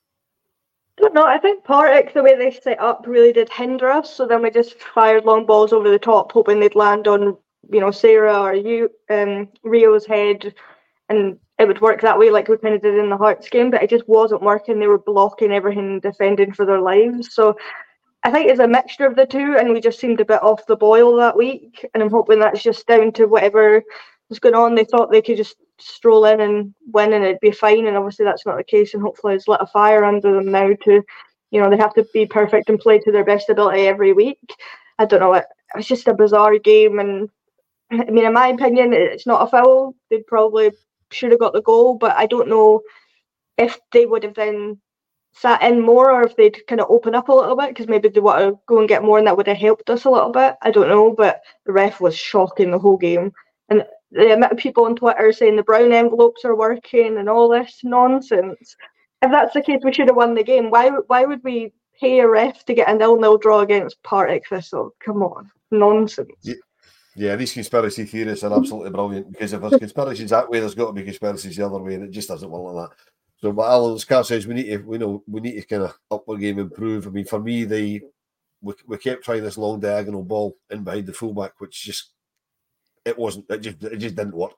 I don't know. I think Partick, the way they set up, really did hinder us. So then we just fired long balls over the top, hoping they'd land on, Sarah or Rio's head, and it would work that way, like we kind of did in the Hearts game. But it just wasn't working. They were blocking everything, defending for their lives. So I think it's a mixture of the two, and we just seemed a bit off the boil that week. And I'm hoping that's just down to whatever was going on. They thought they could just stroll in and win and it'd be fine, and obviously that's not the case, and hopefully it's lit a fire under them now to, they have to be perfect and play to their best ability every week. I don't know, it was just a bizarre game, and I mean, in my opinion, it's not a foul. They probably should have got the goal, but I don't know if they would have then sat in more or if they'd kind of open up a little bit because maybe they want to go and get more and that would have helped us a little bit. I don't know, but the ref was shocking the whole game, and the amount of people on Twitter saying the brown envelopes are working and all this nonsense. If that's the case, we should have won the game. Why would we pay a ref to get a 0-0 draw against Partick Thistle? Come on, nonsense. Yeah, these conspiracy theorists are absolutely brilliant because if there's conspiracies that way, there's got to be conspiracies the other way, and it just doesn't work like that. So, but Alan, as Carl says, we need to kind of up our game, improve. I mean, for me, we kept trying this long diagonal ball in behind the fullback, which just. It just didn't work.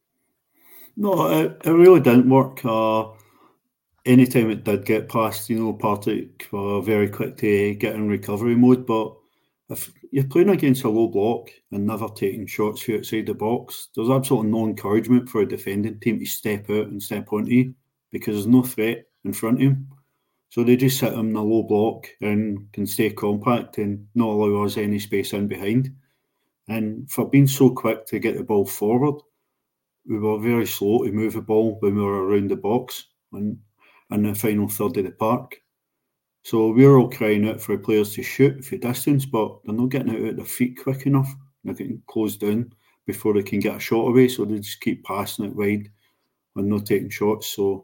No, it really didn't work. Anytime it did get past, Partick were very quick to get in recovery mode. But if you're playing against a low block and never taking shots from outside the box, there's absolutely no encouragement for a defending team to step out and step onto you because there's no threat in front of him. So they just sit him in a low block and can stay compact and not allow us any space in behind. And for being so quick to get the ball forward, we were very slow to move the ball when we were around the box and in the final third of the park. So we were all crying out for the players to shoot for distance, but they're not getting it out of their feet quick enough. They're getting closed down before they can get a shot away, so they just keep passing it wide and not taking shots. So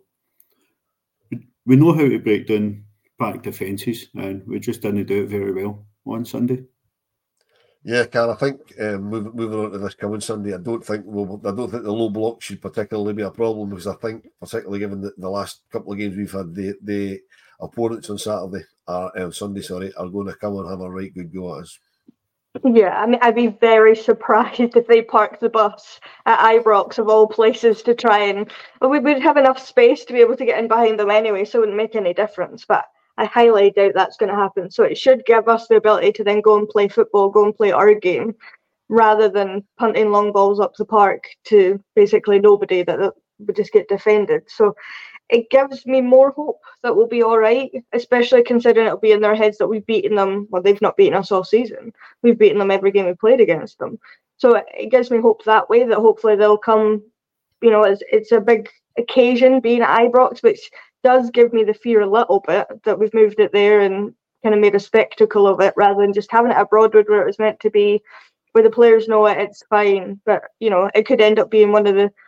we know how to break down back defences, and we just didn't do it very well on Sunday. Yeah, Carl, I think moving on to this coming Sunday, I don't think the low block should particularly be a problem because I think, particularly given the last couple of games we've had, the opponents on Sunday, are going to come and have a right good go at us. Yeah, I mean, I'd be very surprised if they parked the bus at Ibrox of all places to try and. Well, we would have enough space to be able to get in behind them anyway, so it wouldn't make any difference. But I highly doubt that's going to happen. So it should give us the ability to then go and play football, go and play our game, rather than punting long balls up the park to basically nobody that would just get defended. So it gives me more hope that we'll be all right, especially considering it'll be in their heads that we've beaten them. Well, they've not beaten us all season. We've beaten them every game we played against them. So it gives me hope that way, that hopefully they'll come, it's a big occasion being at Ibrox, which does give me the fear a little bit that we've moved it there and kind of made a spectacle of it rather than just having it at Broadwood where it was meant to be, where the players know it's fine. But, it could end up being one of the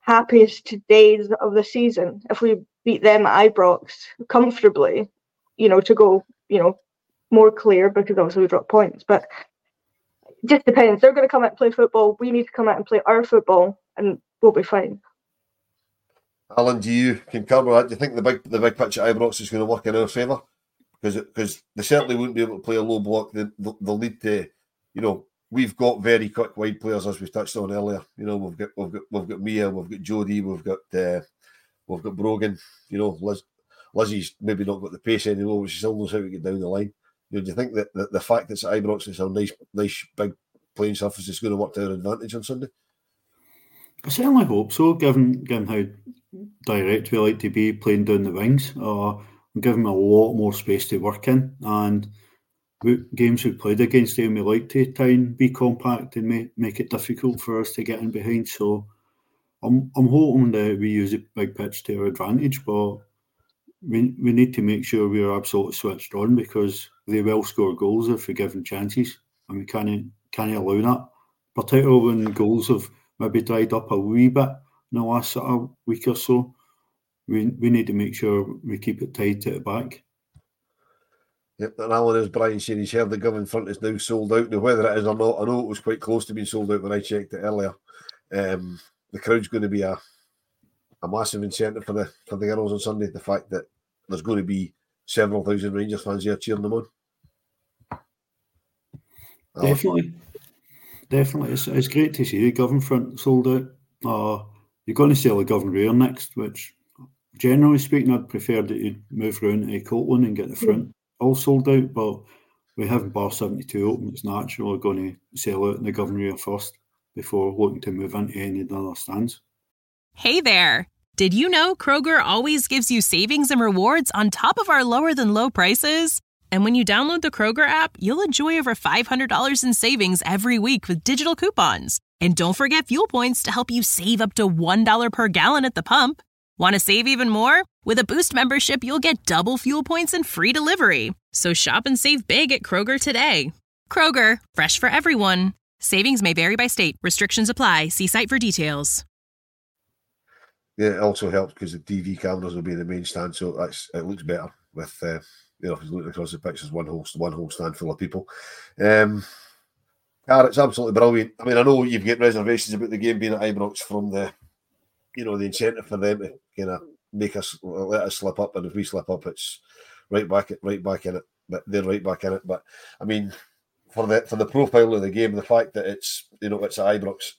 happiest days of the season if we beat them at Ibrox comfortably, to go, more clear, because obviously we drop points. But it just depends. They're going to come out and play football. We need to come out and play our football, and we'll be fine. Alan, do you concur with that? Do you think the big pitch at Ibrox is going to work in our favour? Because they certainly wouldn't be able to play a low block. They'll need to, we've got very quick wide players, as we touched on earlier. We've got Mia, we've got Jodie, we've got Brogan. Lizzie's maybe not got the pace anymore, but she still knows how to get down the line. Do you think that the fact that it's at Ibrox, it's a nice big playing surface, is going to work to our advantage on Sunday? I certainly hope so, given how direct we like to be playing down the wings. We give them a lot more space to work in, and games we've played against them, we like to try and be compact and make it difficult for us to get in behind. So I'm hoping that we use a big pitch to our advantage, but we need to make sure we're absolutely switched on, because they will score goals if we're given chances, and we can't allow that, particularly when goals have maybe dried up a wee bit in the last sort of week or so. We need to make sure we keep it tight at the back. Yep, and Alan, as Brian said, he's heard the Govan front is now sold out. Now, whether it is or not, I know it was quite close to being sold out when I checked it earlier. The crowd's going to be a massive incentive for the girls on Sunday. The fact that there's going to be several thousand Rangers fans here cheering them on. Definitely. It's great to see the Govan front sold out. You're going to sell the Govan rear next, which, generally speaking, I'd prefer that you'd move around to Copeland and get the front all sold out, but we have bar 72 open. It's natural we're going to sell out in the Govan rear first before looking to move into any of the other stands. Hey there! Did you know Kroger always gives you savings and rewards on top of our lower-than-low prices? And when you download the Kroger app, you'll enjoy over $500 in savings every week with digital coupons. And don't forget fuel points to help you save up to $1 per gallon at the pump. Want to save even more? With a Boost membership, you'll get double fuel points and free delivery. So shop and save big at Kroger today. Kroger, fresh for everyone. Savings may vary by state. Restrictions apply. See site for details. Yeah, it also helps because the TV cameras will be in the main stand, so it looks better with if you're looking across the pitch, there's one whole stand full of people. It's absolutely brilliant. I mean, I know you've got reservations about the game being at Ibrox from the incentive for them to kind of let us slip up, and if we slip up, it's right back in it. But they're right back in it. But I mean, for the profile of the game, the fact that it's at Ibrox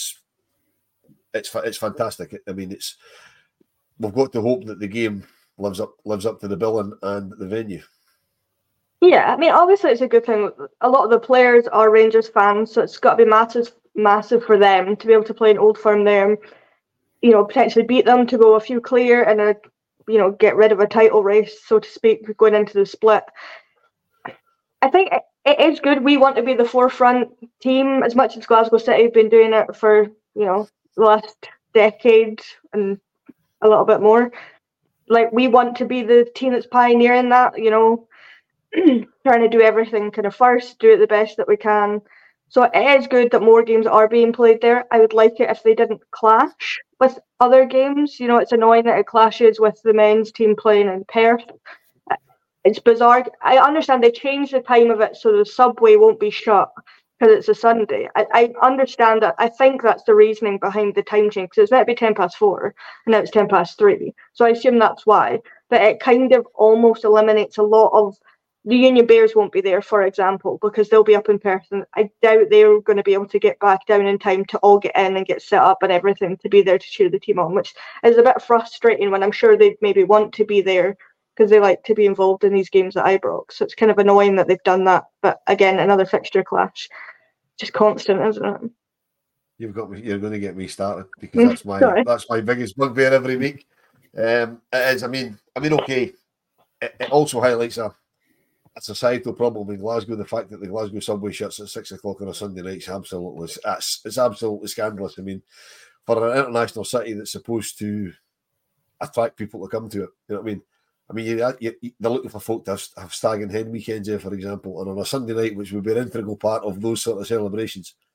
it's fantastic. I mean, we've got to hope that the game lives up to the bill and the venue. Yeah, I mean, obviously it's a good thing. A lot of the players are Rangers fans, so it's got to be massive for them to be able to play an Old Firm there. Potentially beat them to go a few clear and get rid of a title race, so to speak, going into the split. I think it is good. We want to be the forefront team as much as Glasgow City have been doing it for the last decade and a little bit more. Like, we want to be the team that's pioneering that, trying to do everything kind of first, do it the best that we can. So it is good that more games are being played there. I would like it if they didn't clash with other games. It's annoying that it clashes with the men's team playing in Perth. It's bizarre. I understand they changed the time of it so the subway won't be shut because it's a Sunday. I understand that. I think that's the reasoning behind the time change, because it's meant to be 4:10 and now it's 3:10. So I assume that's why. But it kind of almost eliminates a lot of the Union Bears won't be there, for example, because they'll be up in Perth, and I doubt they're going to be able to get back down in time to all get in and get set up and everything to be there to cheer the team on, which is a bit frustrating when I'm sure they maybe want to be there because they like to be involved in these games at Ibrox. So it's kind of annoying that they've done that. But again, another fixture clash. Just constant, isn't it? You're going to get me started because that's my biggest bugbear every week. It is. I mean, okay. It also highlights a societal problem in Glasgow. The fact that the Glasgow subway shuts at 6:00 on a Sunday night is it's absolutely scandalous. I mean, for an international city that's supposed to attract people to come to it, you know what I mean? I mean, they're looking for folk to have stag and hen weekends there, for example, and on a Sunday night, which would be an integral part of those sort of celebrations,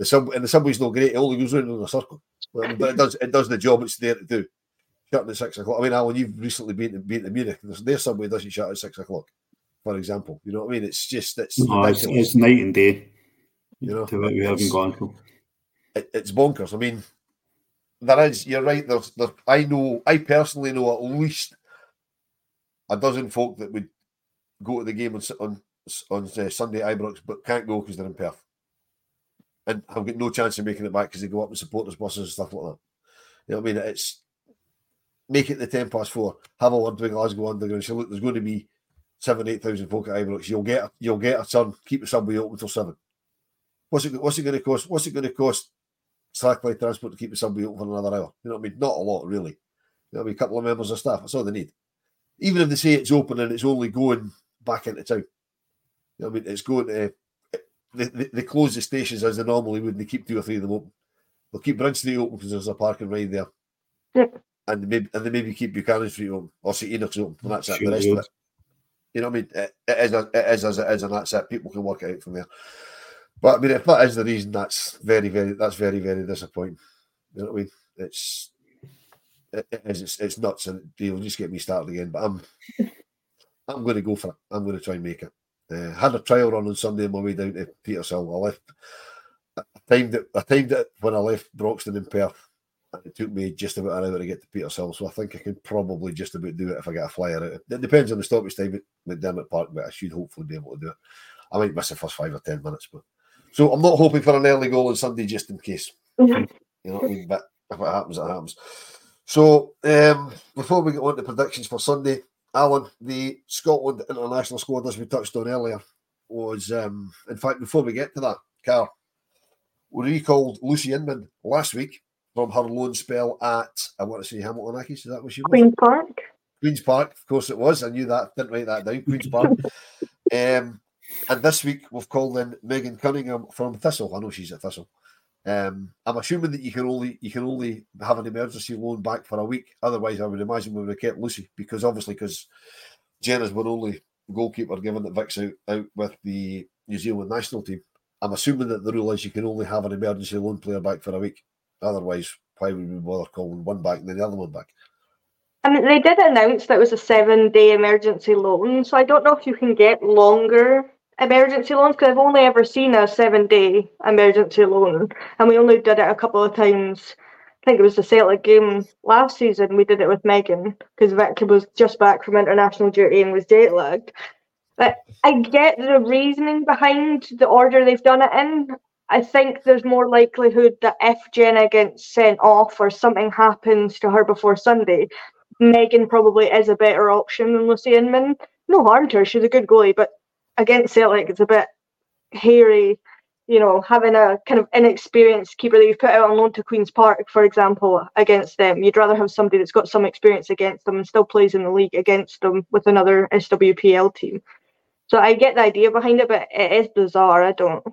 The subway's not great. It only goes round in a circle, but it does the job it's there to do. Shutting at 6 o'clock. I mean, Alan, you've recently been to Munich. Their subway doesn't shut at 6 o'clock, for example. You know what I mean? It's it's night and day. You know, to what we haven't gone through. It's bonkers. I mean, you're right. I personally know at least a dozen folk that would go to the game on Sunday at Ibrox, but can't go because they're in Perth, and have got no chance of making it back because they go up and supporters buses and stuff like that. You know what I mean? It's make it the 4:10, have a word with Glasgow Underground. So look, there's going to be 7,000-8,000 folk at Ibrox. You'll get a turn. Keep the subway open till 7. What's it going to cost? What's it going to cost Slackline Transport to keep the subway open for another hour? You know what I mean? Not a lot, really. You know what I mean? A couple of members of staff. That's all they need. Even if they say it's open and it's only going back into town. You know what I mean? It's going to... They close the stations as they normally would, and they keep 2 or 3 of them open. They'll keep Bridge Street open because there's a parking ride there. Yep. And they maybe keep Buchanan Street open or St Enoch's open, and that's it. The rest of it. You know what I mean? It is as it is, and that's it. People can work it out from there. But I mean, if that is the reason, that's very, very disappointing. You know what I mean? It's nuts, and you'll just get me started again. But I'm going to go for it. I'm going to try and make it. Had a trial run on Sunday on my way down to Petershill. I timed it when I left Broxton in Perth, and it took me just about an hour to get to Petershill. So I think I can probably just about do it if I get a flyer out. It depends on the stoppage time at McDermott Park, but I should hopefully be able to do it. I might miss the first 5 or 10 minutes, but so I'm not hoping for an early goal on Sunday just in case. You know what I mean? But if it happens, it happens. So before we get on to predictions for Sunday, Alan, the Scotland international squad, as we touched on earlier, was in fact, before we get to that, Carl, we recalled Lucy Inman last week from her loan spell at, I want to say Hamilton Accies, is that what she was? Queen's Park. Queen's Park, of course it was. I knew that, didn't write that down. Queen's Park. And this week we've called in Megan Cunningham from Thistle. I know she's at Thistle. I'm assuming that you can only have an emergency loan back for a week. Otherwise, I would imagine we would have kept Lucy because Jenna's were only goalkeeper given that Vic's out with the New Zealand national team. I'm assuming that the rule is you can only have an emergency loan player back for a week. Otherwise, why would we bother calling one back and then the other one back? I mean, they did announce that it was a 7-day emergency loan, so I don't know if you can get longer emergency loans because I've only ever seen a 7-day emergency loan, and we only did it a couple of times. I think it was the Celtic game last season. We did it with Megan because Vic was just back from international duty and was jet lagged. But I get the reasoning behind the order they've done it in. I think there's more likelihood that if Jenna gets sent off or something happens to her before Sunday, Megan probably is a better option than Lucy Inman. No harm to her, she's a good goalie, but against Celtic, it's a bit hairy, you know, having a kind of inexperienced keeper that you've put out on loan to Queen's Park, for example, against them. You'd rather have somebody that's got some experience against them and still plays in the league against them with another SWPL team. So I get the idea behind it, but it is bizarre.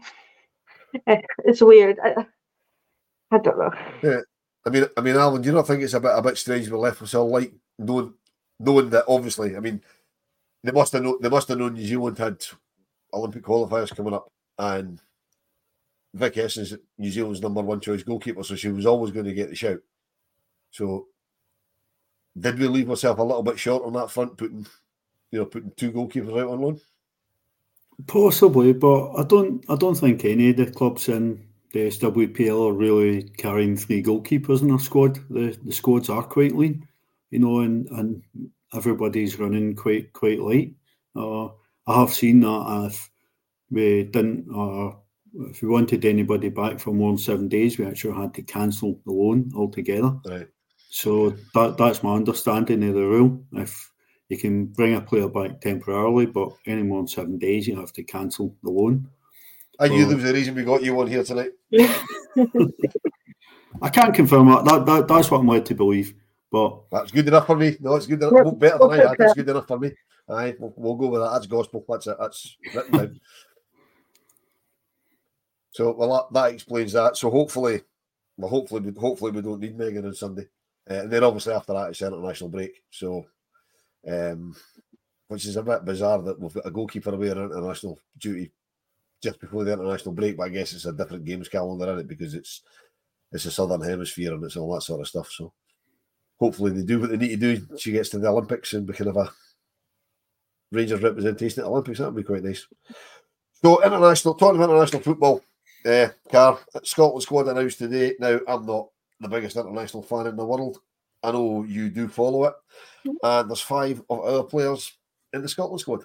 It's weird. I don't know. Yeah, I mean, Alan, do you not think it's a bit strange we left with all like knowing that obviously, I mean, they must have known New Zealand had Olympic qualifiers coming up, and Vic Essence, New Zealand's number one choice goalkeeper, so she was always going to get the shout. So, did we leave ourselves a little bit short on that front, putting 2 goalkeepers out on loan? Possibly, but I don't think any of the clubs in the SWPL are really carrying 3 goalkeepers in their squad. The squads are quite lean, you know, and everybody's running quite light. I have seen that if we wanted anybody back for more than 7 days, we actually had to cancel the loan altogether. Right. So that's my understanding of the rule. If you can bring a player back temporarily, but any more than 7 days, you have to cancel the loan. I knew there was a reason we got you on here tonight. I can't confirm that. That's what I'm led to believe. But that's good enough for me. No, it's good enough. Better than I had. It's good enough for me. Aye, we'll go with that. That's gospel. That's it. That's written down. So, well, that explains that. So hopefully we don't need Megan on Sunday, and then obviously after that it's international break. So, which is a bit bizarre that we've got a goalkeeper away on international duty just before the international break, but I guess it's a different games calendar in it because it's the Southern Hemisphere and it's all that sort of stuff. So hopefully they do what they need to do. She gets to the Olympics and we can have a Rangers representation at the Olympics. That would be quite nice. So talking about international football, Car, Scotland squad announced today. Now, I'm not the biggest international fan in the world. I know you do follow it. And there's 5 of our players in the Scotland squad.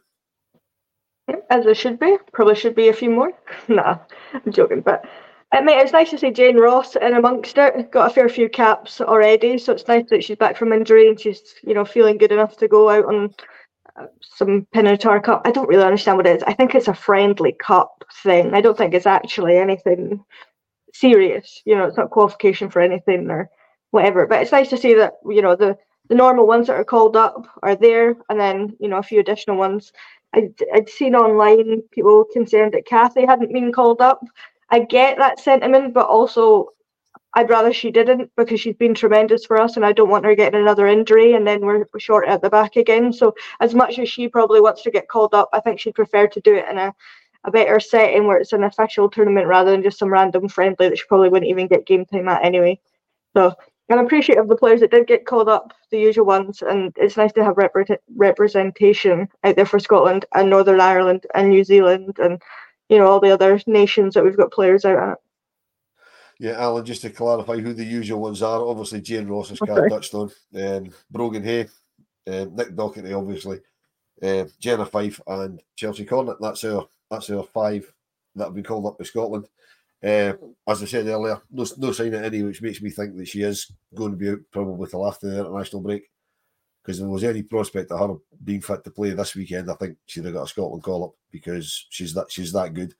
As there should be. Probably should be a few more. Nah, I'm joking. But mate, it's nice to see Jane Ross in amongst it. Got a fair few caps already, so it's nice that she's back from injury and she's, feeling good enough to go out on some Pinatar Cup. I don't really understand what it is. I think it's a friendly cup thing. I don't think it's actually anything serious. It's not qualification for anything or whatever. But it's nice to see that, the normal ones that are called up are there, and then, a few additional ones. I'd seen online people concerned that Kathy hadn't been called up. I get that sentiment, but also I'd rather she didn't because she's been tremendous for us and I don't want her getting another injury and then we're short at the back again. So as much as she probably wants to get called up, I think she'd prefer to do it in a better setting where it's an official tournament rather than just some random friendly that she probably wouldn't even get game time at anyway. So I'm appreciative of the players that did get called up, the usual ones, and it's nice to have representation out there for Scotland and Northern Ireland and New Zealand and all the other nations that we've got players out at. Yeah, Alan, just to clarify who the usual ones are, obviously Jane Ross, as Carl touched on, Brogan Hay, Nick Docherty, obviously, Jenna Fife and Chelsea Cornett. That's our 5 that have been called up by Scotland. As I said earlier, no sign of any, which makes me think that she is going to be out probably till after the international break. Because if there was any prospect of her being fit to play this weekend, I think she'd have got a Scotland call up because she's that good.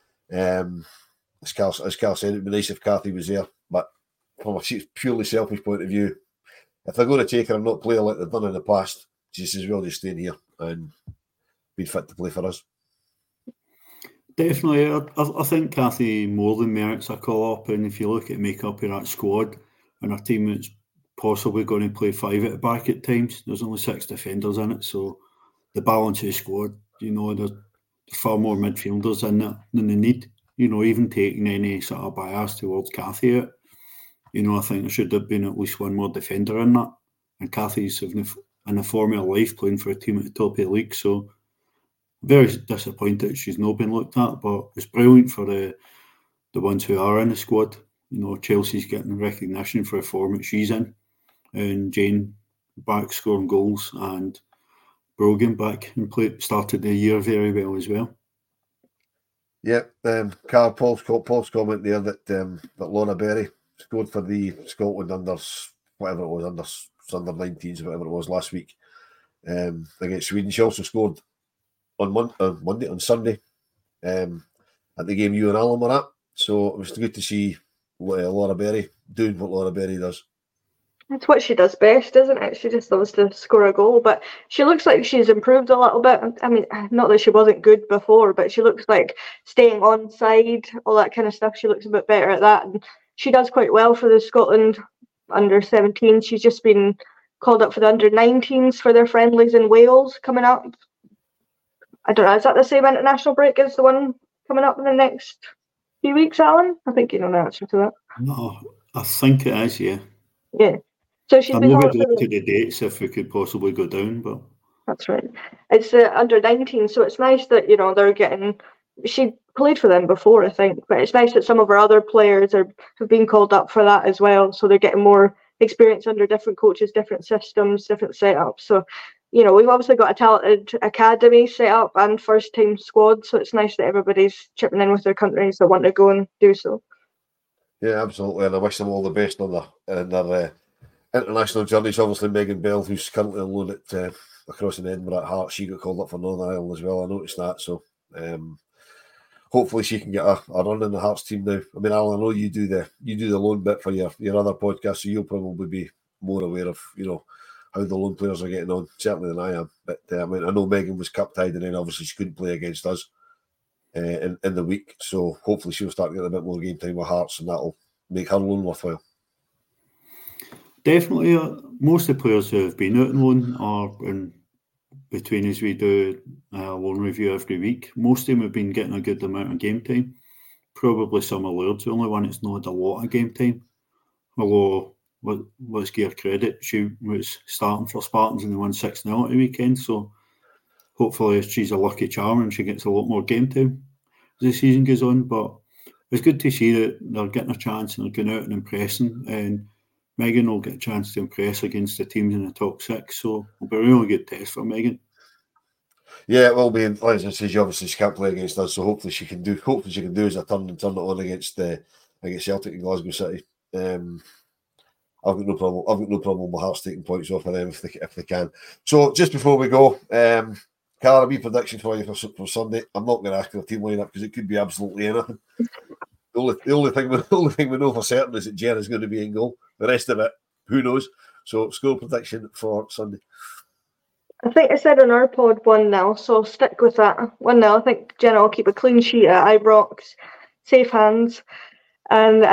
As Carl said, it'd be nice if Kathy was there, but from a purely selfish point of view, if they're going to take her and not play her like they've done in the past, she's as well just staying here and being fit to play for us. Definitely, I think Kathy more than merits a call up, and if you look at make up of that squad and a team that's possibly going to play 5 at the back at times, there's only 6 defenders in it, so the balance of the squad, there's far more midfielders in it than they need. Even taking any sort of bias towards Kathy out, I think there should have been at least one more defender in that. And Kathy's in the form of her life playing for a team at the top of the league, so very disappointed she's not been looked at, but it's brilliant for the ones who are in the squad. Chelsea's getting recognition for the form that she's in, and Jane back scoring goals, and Brogan back and started the year very well as well. Yeah, Carl, Paul's comment there that Laura Berry scored for the Scotland under 19s, whatever it was last week against Sweden. She also scored on Sunday at the game you and Alan were at. So it was good to see Laura Berry doing what Laura Berry does. It's what she does best, isn't it? She just loves to score a goal, but she looks like she's improved a little bit. I mean, not that she wasn't good before, but she looks like staying on side, all that kind of stuff. She looks a bit better at that, and she does quite well for the Scotland under-17. She's just been called up for the under-19s for their friendlies in Wales coming up. I don't know, is that the same international break as the one coming up in the next few weeks, Alan? I think you know the answer to that. No, I think it is, yeah. Yeah. So she's been looked at the dates if we could possibly go down, but that's right. It's under 19, so it's nice that they're getting. She played for them before, I think, but it's nice that some of our other players have been called up for that as well. So they're getting more experience under different coaches, different systems, different setups. So we've obviously got a talented academy set up and first team squad. So it's nice that everybody's chipping in with their countries that want to go and do so. Yeah, absolutely, and I wish them all the best on their international journeys. Obviously, Megan Bell, who's currently on loan at across in Edinburgh at Hearts, she got called up for Northern Ireland as well. I noticed that, so hopefully she can get a run in the Hearts team now. I mean, Alan, I know you do the loan bit for your other podcast, so you'll probably be more aware of how the loan players are getting on, certainly than I am. But I mean, I know Megan was cup tied, and then obviously she couldn't play against us in the week, so hopefully she'll start getting a bit more game time with Hearts, and that'll make her loan worthwhile. Definitely, most of the players who have been out on loan are in between us, we do a loan review every week. Most of them have been getting a good amount of game time. Probably some of Laird's the only one that's not had a lot of game time. Although, let's give her credit, she was starting for Spartans and they won 6-0 at the weekend. So hopefully she's a lucky charm and she gets a lot more game time as the season goes on. But it's good to see that they're getting a chance and they're going out and impressing. And Megan will get a chance to impress against the teams in the top 6. So it'll be a really good test for Megan. Yeah, it will be. And like I said, obviously she can't play against us, so hopefully she can do as a turn it on against Celtic and Glasgow City. I've got no problem with Hearts taking points off of them if they can. So just before we go, Carl, a wee prediction for you for Sunday. I'm not going to ask for a team lineup because it could be absolutely anything. The only thing we know for certain is that Jen is going to be in goal. The rest of it, who knows? So score prediction for Sunday. I think I said on our pod 1-0, so I'll stick with that. 1-0. I think Jenna will keep a clean sheet at Ibrox, safe hands, and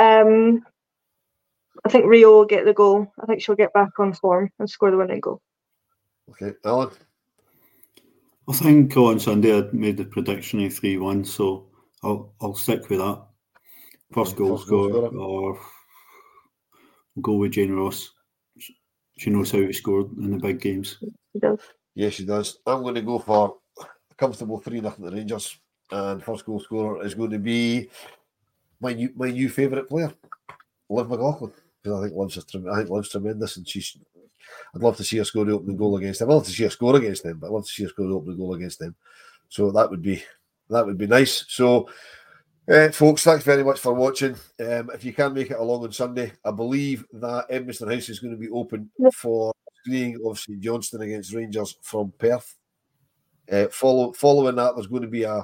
I think Rio will get the goal. I think she'll get back on form and score the winning goal. Okay, Alan? I think on Sunday I made the prediction of 3-1, so I'll stick with that. First goal scorer, or go with Jane Ross. She knows how to score in the big games. She does. Yes, she does. I'm going to go for a comfortable 3-0 to the Rangers, and first goal scorer is going to be my new favourite player, Liv McLaughlin, because I think Liv's tremendous, and I'd love to see her score the opening goal against them. I'd love to see her score against them, but I'd love to see her score the opening goal against them. So that would be nice. So, folks, thanks very much for watching. If you can make it along on Sunday, I believe that Edmiston House is going to be open for screening of St Johnstone against Rangers from Perth. Following that, there's going to be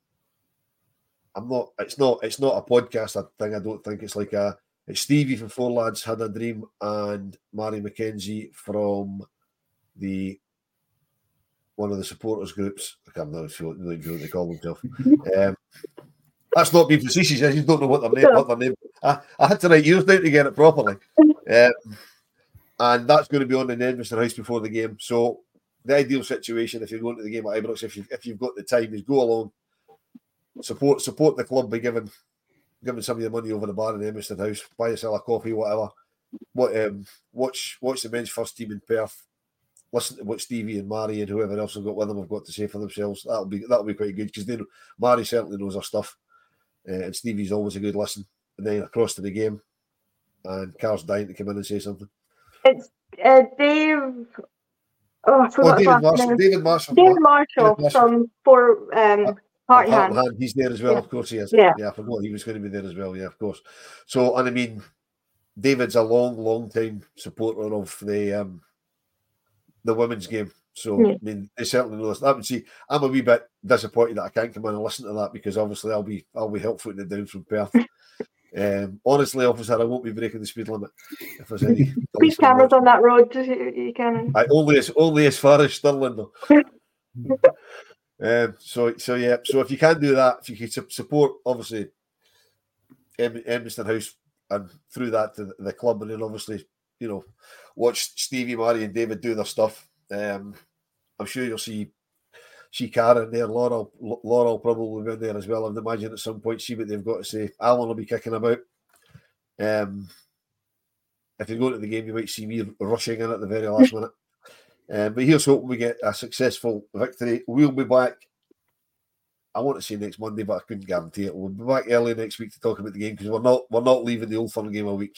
it's not a podcast thing. I don't think it's like it's Stevie from Four Lads Had a Dream and Mary McKenzie from one of the supporters groups. I'm not sure what they call themselves. That's not being facetious. I just don't know what their name. I had to write yours down to get it properly. And that's going to be on in Edmiston House before the game. So the ideal situation, if you're going to the game at Ibrox, if you've got the time, is go along, support the club by giving some of your money over the bar in Edmiston House, buy yourself a coffee, whatever. Watch the men's first team in Perth. Listen to what Stevie and Mary and whoever else have got with them have got to say for themselves. That'll be quite good because Mary certainly knows her stuff, and Stevie's always a good listen. And then across to the game, and Carl's dying to come in and say something. It's Dave. Oh, I forgot David Marshall. David Marshall from Heart and Hand. He's there as well, of course he is. Yeah, I forgot he was going to be there as well. Yeah, of course. So, and I mean, David's a long time supporter of the women's game. So, I mean, they certainly know this. I'm a wee bit disappointed that I can't come in and listen to that because obviously I'll be helpful it down from Perth. Honestly, officer, I won't be breaking the speed limit. If there's any speed cameras on that road, you can. Only as far as Stirling though. So yeah. So if you can do that, if you can support obviously Edmiston House and through that to the club, and then obviously watch Stevie, Mary, and David do their stuff. I'm sure you'll see Karen there. Laura will probably be in there as well. I'd imagine at some point see what they've got to say. Alan will be kicking about. If you go to the game, you might see me rushing in at the very last minute. But here's hoping we get a successful victory. We'll be back. I want to say next Monday, but I couldn't guarantee it. We'll be back early next week to talk about the game because we're not leaving the Old Firm game a week.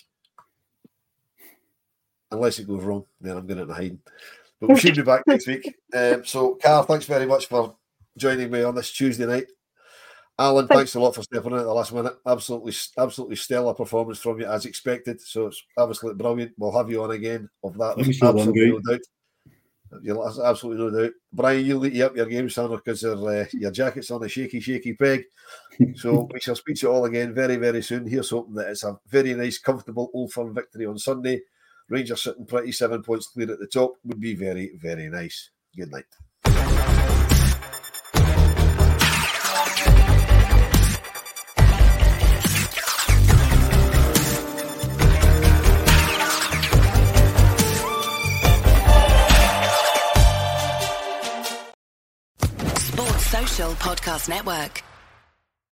Unless it goes wrong, then I'm going into hiding. But we should be back next week. So, Carl, thanks very much for joining me on this Tuesday night. Alan, thanks a lot for stepping in at the last minute. Absolutely stellar performance from you as expected. So it's absolutely brilliant. We'll have you on again of that. There's absolutely no doubt. Absolutely no doubt. Brian, you'll eat up your game, son, because your jacket's on a shaky peg. So we shall speak to you all again very, very soon. Here's hoping that it's a very nice, comfortable Old Firm victory on Sunday. Rangers sitting pretty 7 points clear at the top would be very, very nice. Good night. Social Podcast Network.